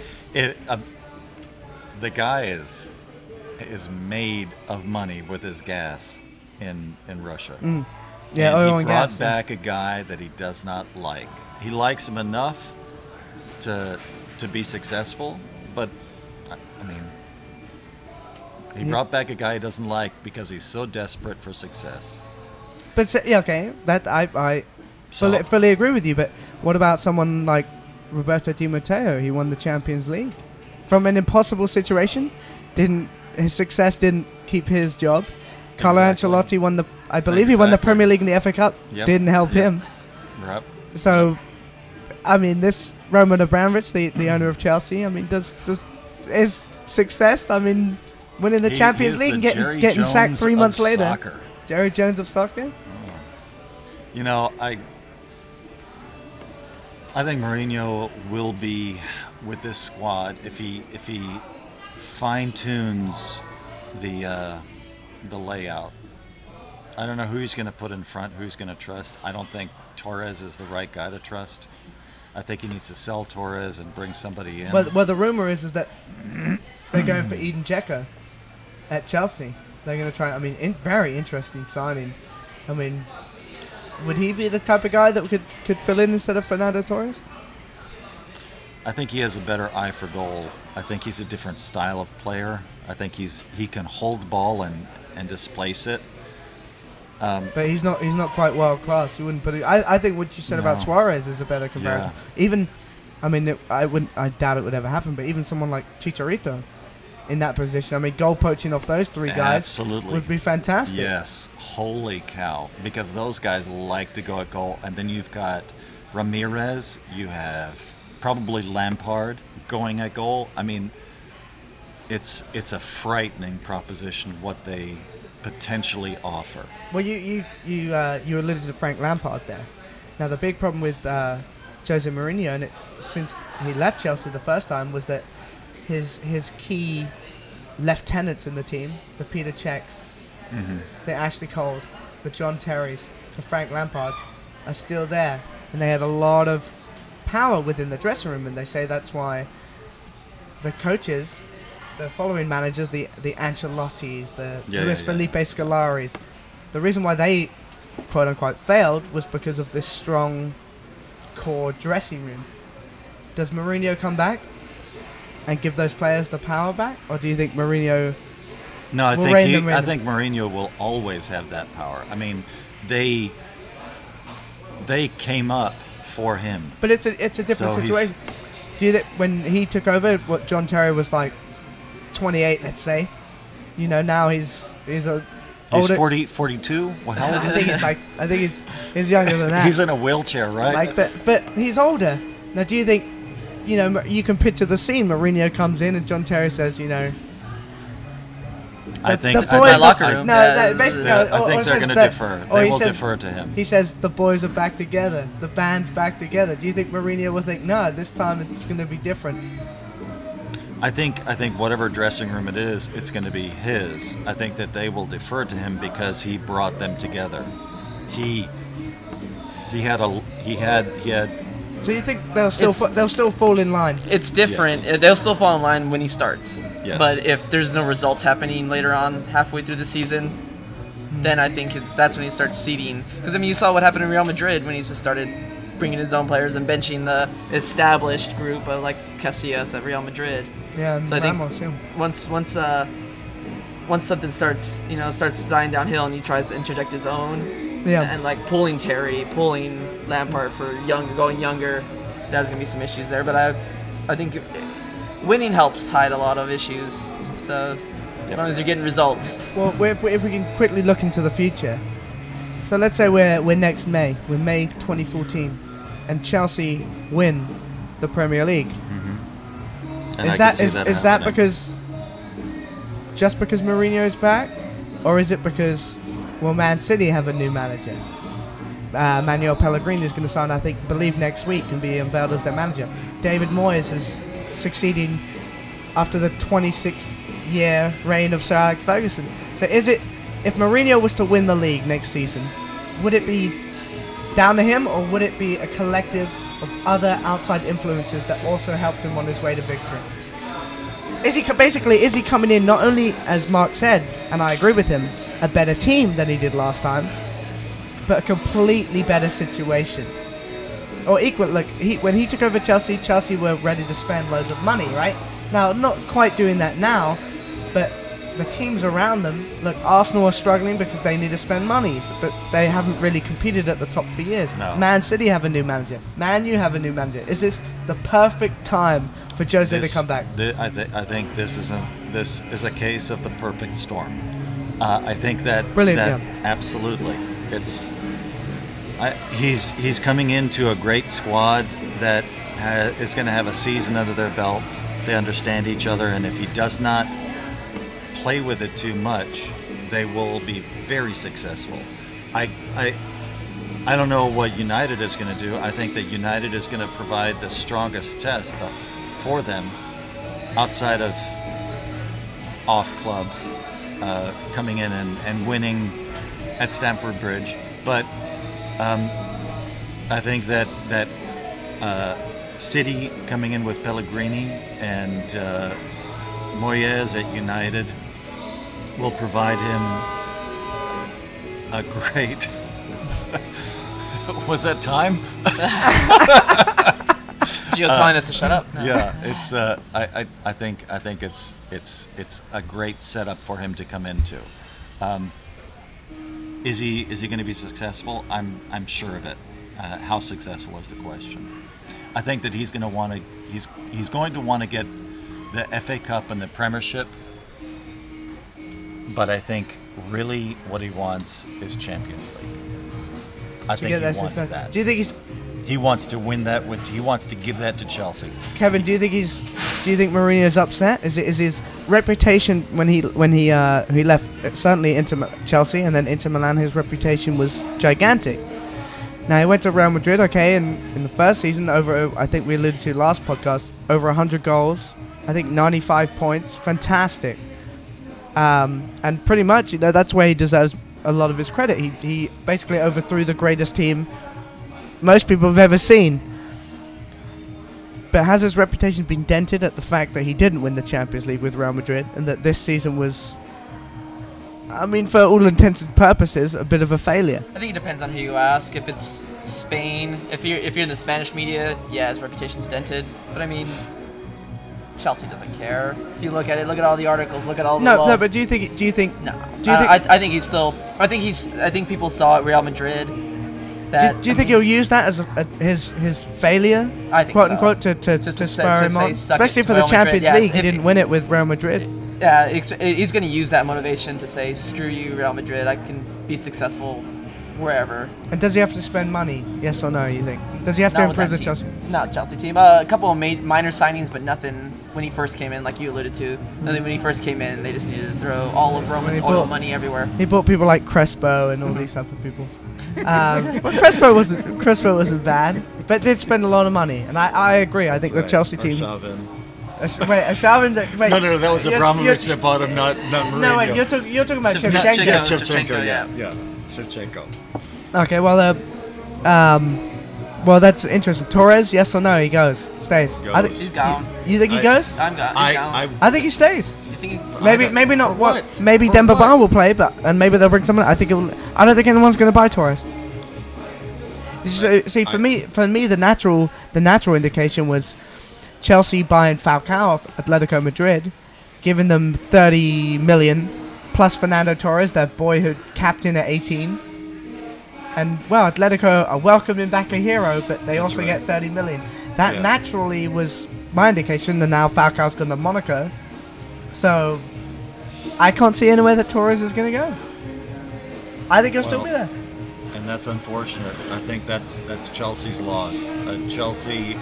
the guy is made of money with his gas in Russia. Yeah, and oil he and brought gas. back a guy that he does not like. He likes him enough to be successful, but I mean, he brought back a guy he doesn't like because he's so desperate for success. But okay, that I So- fully agree with you. But what about someone like Roberto Di Matteo? He won the Champions League from an impossible situation. His success didn't keep his job. Carlo Exactly. Ancelotti won he won the Exactly. Premier League and the FA Cup. Yep. Didn't help Yep. him. Yep. So, I mean, this Roman Abramovich, the owner of Chelsea, I mean, does is success? I mean, winning the He Champions is League the and Jerry getting sacked Jones 3 of months later. soccer. Jerry Jones of soccer. You know, I think Mourinho will be with this squad if he fine tunes the layout I don't know who he's going to put in front, who he's going to trust. I don't think Torres is the right guy to trust. I think he needs to sell Torres and bring somebody in. Well, the rumor is that they're going for Eden Dzeko at Chelsea. They're going to try. I mean, very interesting signing. I mean, would he be the type of guy that could fill in instead of Fernando Torres? I think he has a better eye for goal. I think he's a different style of player. I think he can hold the ball and displace it. But he's not quite world class. You wouldn't put it. I think what you said about Suarez is a better comparison. Yeah. Even, I mean, I doubt it would ever happen. But even someone like Chicharito, in that position, I mean, goal poaching off those three guys would be fantastic. Yes, holy cow! Because those guys like to go at goal, and then you've got Ramirez. You have probably Lampard going at goal. I mean, it's a frightening proposition what they potentially offer. Well, you alluded to Frank Lampard there. Now, the big problem with Jose Mourinho, and since he left Chelsea the first time, was that his key lieutenants in the team, the Peter Cechs, the Ashley Coles, the John Terrys, the Frank Lampards, are still there, and they had a lot of power within the dressing room, and they say that's why the coaches, the following managers, the Ancelottis, the Luis Felipe Scolaris, the reason why they quote unquote failed was because of this strong core dressing room. Does Mourinho come back and give those players the power back, or do you think Mourinho? No, I think Mourinho will always have that power. I mean, they came up for him. But it's a different situation. Do you think when he took over, what John Terry was like 28, let's say, now he's older. He's 42. Well, how old is he? I think he's younger than that. He's in a wheelchair, right? But he's older. Now, do you think, you can picture the scene? Mourinho comes in and John Terry says, I think it's my locker room. I think they're going to defer. They will defer to him. He says the boys are back together. The band's back together. Do you think Mourinho will think, no, this time it's going to be different? I think whatever dressing room it is, it's going to be his. I think that they will defer to him because he brought them together. He had. So you think they'll still fall in line? It's different. Yes. They'll still fall in line when he starts. Yes. But if there's no results happening later on, halfway through the season, then I think that's when he starts seeding. Because you saw what happened in Real Madrid when he just started bringing his own players and benching the established group of like Casillas at Real Madrid. Yeah, so Ramos, I think once something starts dying downhill and he tries to interject his own, and like pulling Terry, pulling Lampard for going younger, there's gonna be some issues there. But I think winning helps hide a lot of issues. So as long as you're getting results. Well, if we can quickly look into the future. So let's say we're next May. We're May 2014, and Chelsea win the Premier League. Is that because Mourinho is back, or is it because Man City have a new manager? Manuel Pellegrini is going to sign, I believe next week, and be unveiled as their manager. David Moyes is succeeding after the 26th-year reign of Sir Alex Ferguson. So is it, if Mourinho was to win the league next season, would it be down to him, or would it be a collective of other outside influences that also helped him on his way to victory? Is he coming in not only, as Mark said, and I agree with him, a better team than he did last time, but a completely better situation? Or equal, look, when he took over Chelsea were ready to spend loads of money, right? Now, not quite doing that now, but the teams around them, look, Arsenal are struggling because they need to spend money, but they haven't really competed at the top for years. No. Man City have a new manager. Man U have a new manager. Is this the perfect time for Jose to come back? I think this is a case of the perfect storm. I think that brilliant. Absolutely, he's coming into a great squad that is going to have a season under their belt. They understand each other, and if he does not play with it too much, they will be very successful. I don't know what United is going to do. I think that United is going to provide the strongest test for them outside of off clubs coming in and winning at Stamford Bridge, but I think that City coming in with Pellegrini and Moyes at United will provide him a great. Was that time? Gio telling us to shut up. No. Yeah, it's. I think it's a great setup for him to come into. Is he going to be successful? I'm sure of it. How successful is the question. I think that he's going to want to. He's going to want to get the FA Cup and the Premiership. But I think really what he wants is Champions League. I think he wants that. Do you think he wants to win that? He wants to give that to Chelsea. Kevin, do you think Mourinho's upset? Is his reputation when he left certainly into Chelsea and then Inter Milan? His reputation was gigantic. Now he went to Real Madrid, okay, and in the first season, I think we alluded to last podcast, over 100 goals, I think 95 points, fantastic, and pretty much that's where he deserves a lot of his credit. He basically overthrew the greatest team most people have ever seen. But has his reputation been dented at the fact that he didn't win the Champions League with Real Madrid and that this season was, I mean, for all intents and purposes, a bit of a failure? I think it depends on who you ask. If it's Spain, if you're in the Spanish media, yeah, his reputation's dented. But I mean, Chelsea doesn't care. If you look at it, look at all the articles, look at all the No, but do you think? No. I think he's still. I think people saw at Real Madrid. Do you think he'll use that as his failure, I think quote so. unquote, to spur him on? Especially for the Real Champions Madrid. League, he didn't win it with Real Madrid. Yeah, he's going to use that motivation to say, "Screw you, Real Madrid. I can be successful wherever." And does he have to spend money? Yes or no? You think? Does he have to improve the Chelsea? Not Chelsea team. A couple of minor signings, but nothing when he first came in, like you alluded to. Nothing when he first came in. They just needed to throw all of Roman's oil money everywhere. He bought people like Crespo and all these type of people. Well, Crespo wasn't bad, but did spend a lot of money, and I agree. I think the Chelsea team. Arshavin. Wait, no, that was Abramovich that bought him, not Mourinho. No, wait, you're talking about Shevchenko. Yeah, Shevchenko. Yeah, Shevchenko. Okay, well, that's interesting. Torres, yes or no? He stays. He's gone. You think he goes? I'm gone. I think he stays. You think maybe not. What? Maybe Demba Ba will play, and maybe they'll bring someone. I don't think anyone's going to buy Torres. See, for me, the natural indication was Chelsea buying Falcao off Atletico Madrid, giving them 30 million plus Fernando Torres, their boyhood captain at 18. And well, Atletico are welcoming back a hero, but they also get 30 million. That naturally was my indication, and now Falcao's gone to Monaco. So I can't see anywhere that Torres is going to go. I think he'll still be there. And that's unfortunate. I think that's Chelsea's loss. Chelsea,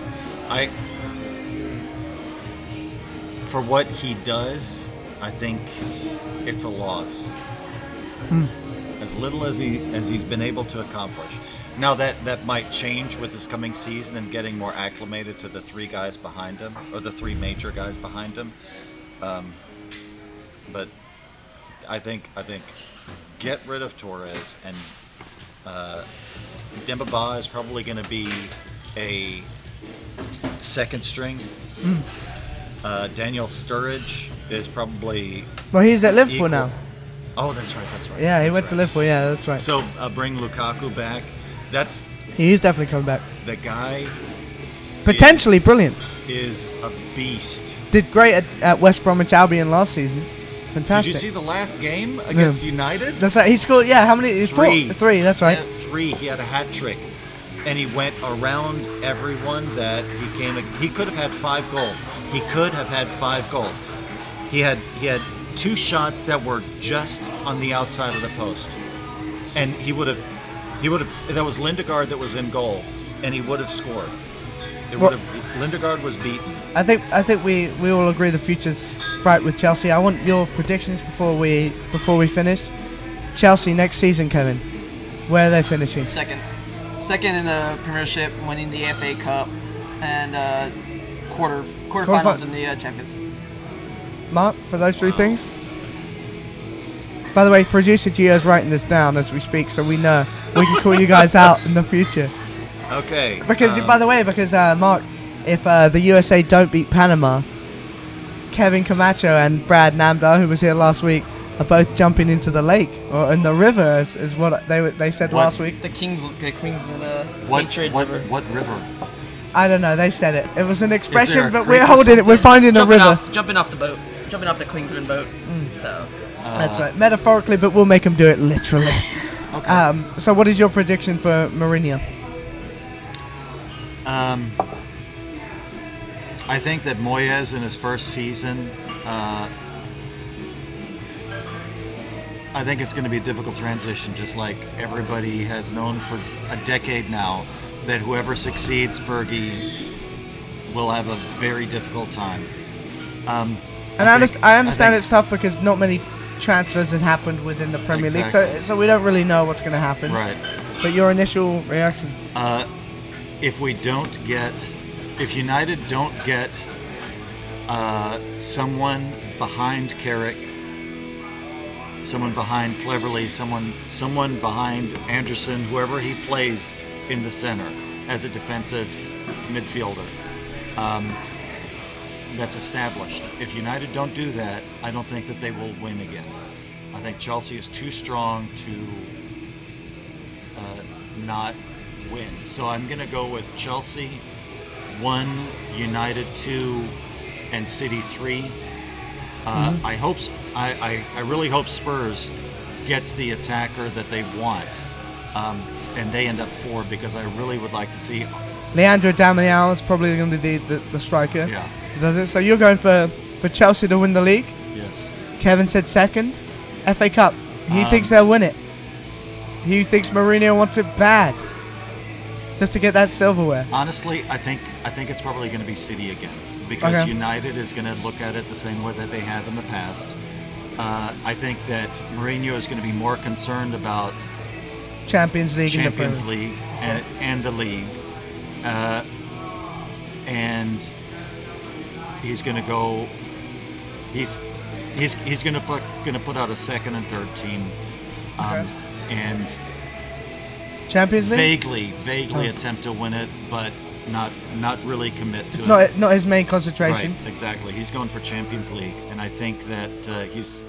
for what he does, I think it's a loss. As little as he's been able to accomplish. Now that might change with this coming season and getting more acclimated to the three guys behind him, or the three major guys behind him. But I think get rid of Torres, and Demba Ba is probably going to be a second string. Daniel Sturridge is probably he's at Liverpool now. Oh, that's right. Yeah, he went to Liverpool. Yeah, that's right. So bring Lukaku back. He's definitely coming back. The guy potentially brilliant. Is a beast. Did great at West Bromwich Albion last season. Fantastic. Did you see the last game against United? That's right. He scored. Yeah, how many? Three. Three. That's right. Yeah, 3. He had a hat trick, and he went around everyone that he came. He could have had 5 goals. He could have had 5 goals. He had 2 shots that were just on the outside of the post, and he would have. That was Lindegaard that was in goal, and he would have scored. Lindegaard was beaten. I think we all agree the future's bright with Chelsea. I want your predictions before we finish. Chelsea next season, Kevin. Where are they finishing? Second in the Premiership, winning the FA Cup, and quarterfinals in the Champions. Mark, for those 3 things. By the way, producer Gio's writing this down as we speak, so we know we can call you guys out in the future. Okay. Because, by the way, Mark, if the USA don't beat Panama, Kevin Camacho and Brad Namdar, who was here last week, are both jumping into the lake or in the river, is what they said last week. The Kingsman hatred what, river. What river? I don't know. They said it. It was an there expression, a but creek we're or holding it. We're finding a river. Jumping off the boat. Jumping off the Kingsman boat. So. That's right. Metaphorically, but we'll make them do it literally. Okay. So what is your prediction for Mourinho? I think that Moyes in his first season, I think it's going to be a difficult transition, just like everybody has known for a decade now, that whoever succeeds Fergie will have a very difficult time. And I understand it's tough because not many transfers have happened within the Premier League, so we don't really know what's going to happen. Right. But your initial reaction? If United don't get someone behind Carrick, someone behind Cleverley, someone behind Anderson, whoever he plays in the center as a defensive midfielder, that's established. If United don't do that, I don't think that they will win again. I think Chelsea is too strong to not win. So I'm going to go with Chelsea 1, United 2, and City 3. I really hope Spurs gets the attacker that they want, and they end up 4, because I really would like to see. Leandro Damião is probably going to be the striker. Yeah. Does it? So you're going for Chelsea to win the league? Yes. Kevin said second. FA Cup. He thinks they'll win it. He thinks Mourinho wants it bad, just to get that silverware. Honestly, I think it's probably going to be City again, because United is going to look at it the same way that they have in the past. I think that Mourinho is going to be more concerned about Champions League and the league, and he's going to go. He's going to put out a second and third team, and Champions League vaguely attempt to win it, but not really commit to it. It's not his main concentration. Right, exactly. He's going for Champions League, and I think that he's.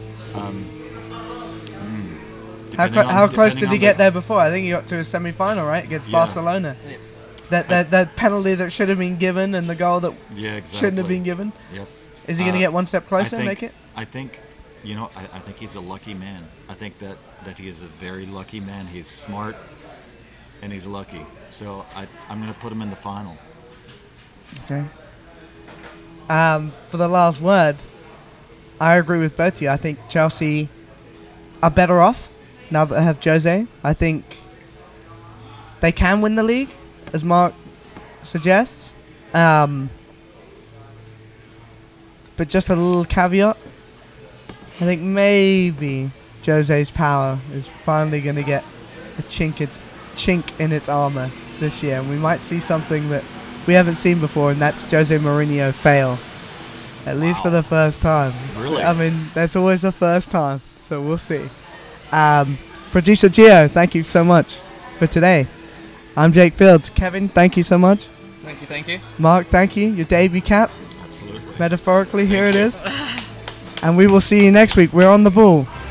How close did he get there before? I think he got to a semi-final, right, against Barcelona. Yeah. That penalty that should have been given, and the goal that shouldn't have been given. Yep. Is he going to get one step closer and make it? I think he's a lucky man. I think that he is a very lucky man. He's smart, and he's lucky. So I'm going to put him in the final. Okay. For the last word, I agree with both of you. I think Chelsea are better off now that they have Jose. I think they can win the league, as Mark suggests. But just a little caveat. I think maybe Jose's power is finally going to get a chink in its armor this year. And we might see something that we haven't seen before, and that's Jose Mourinho fail. At least for the first time. Really? I mean, that's always the first time. So we'll see. Producer Gio, thank you so much for today. I'm Jake Fields. Kevin, thank you so much. Thank you. Mark, thank you. Your debut cap. Absolutely. Metaphorically, here it is. And we will see you next week. We're on the ball.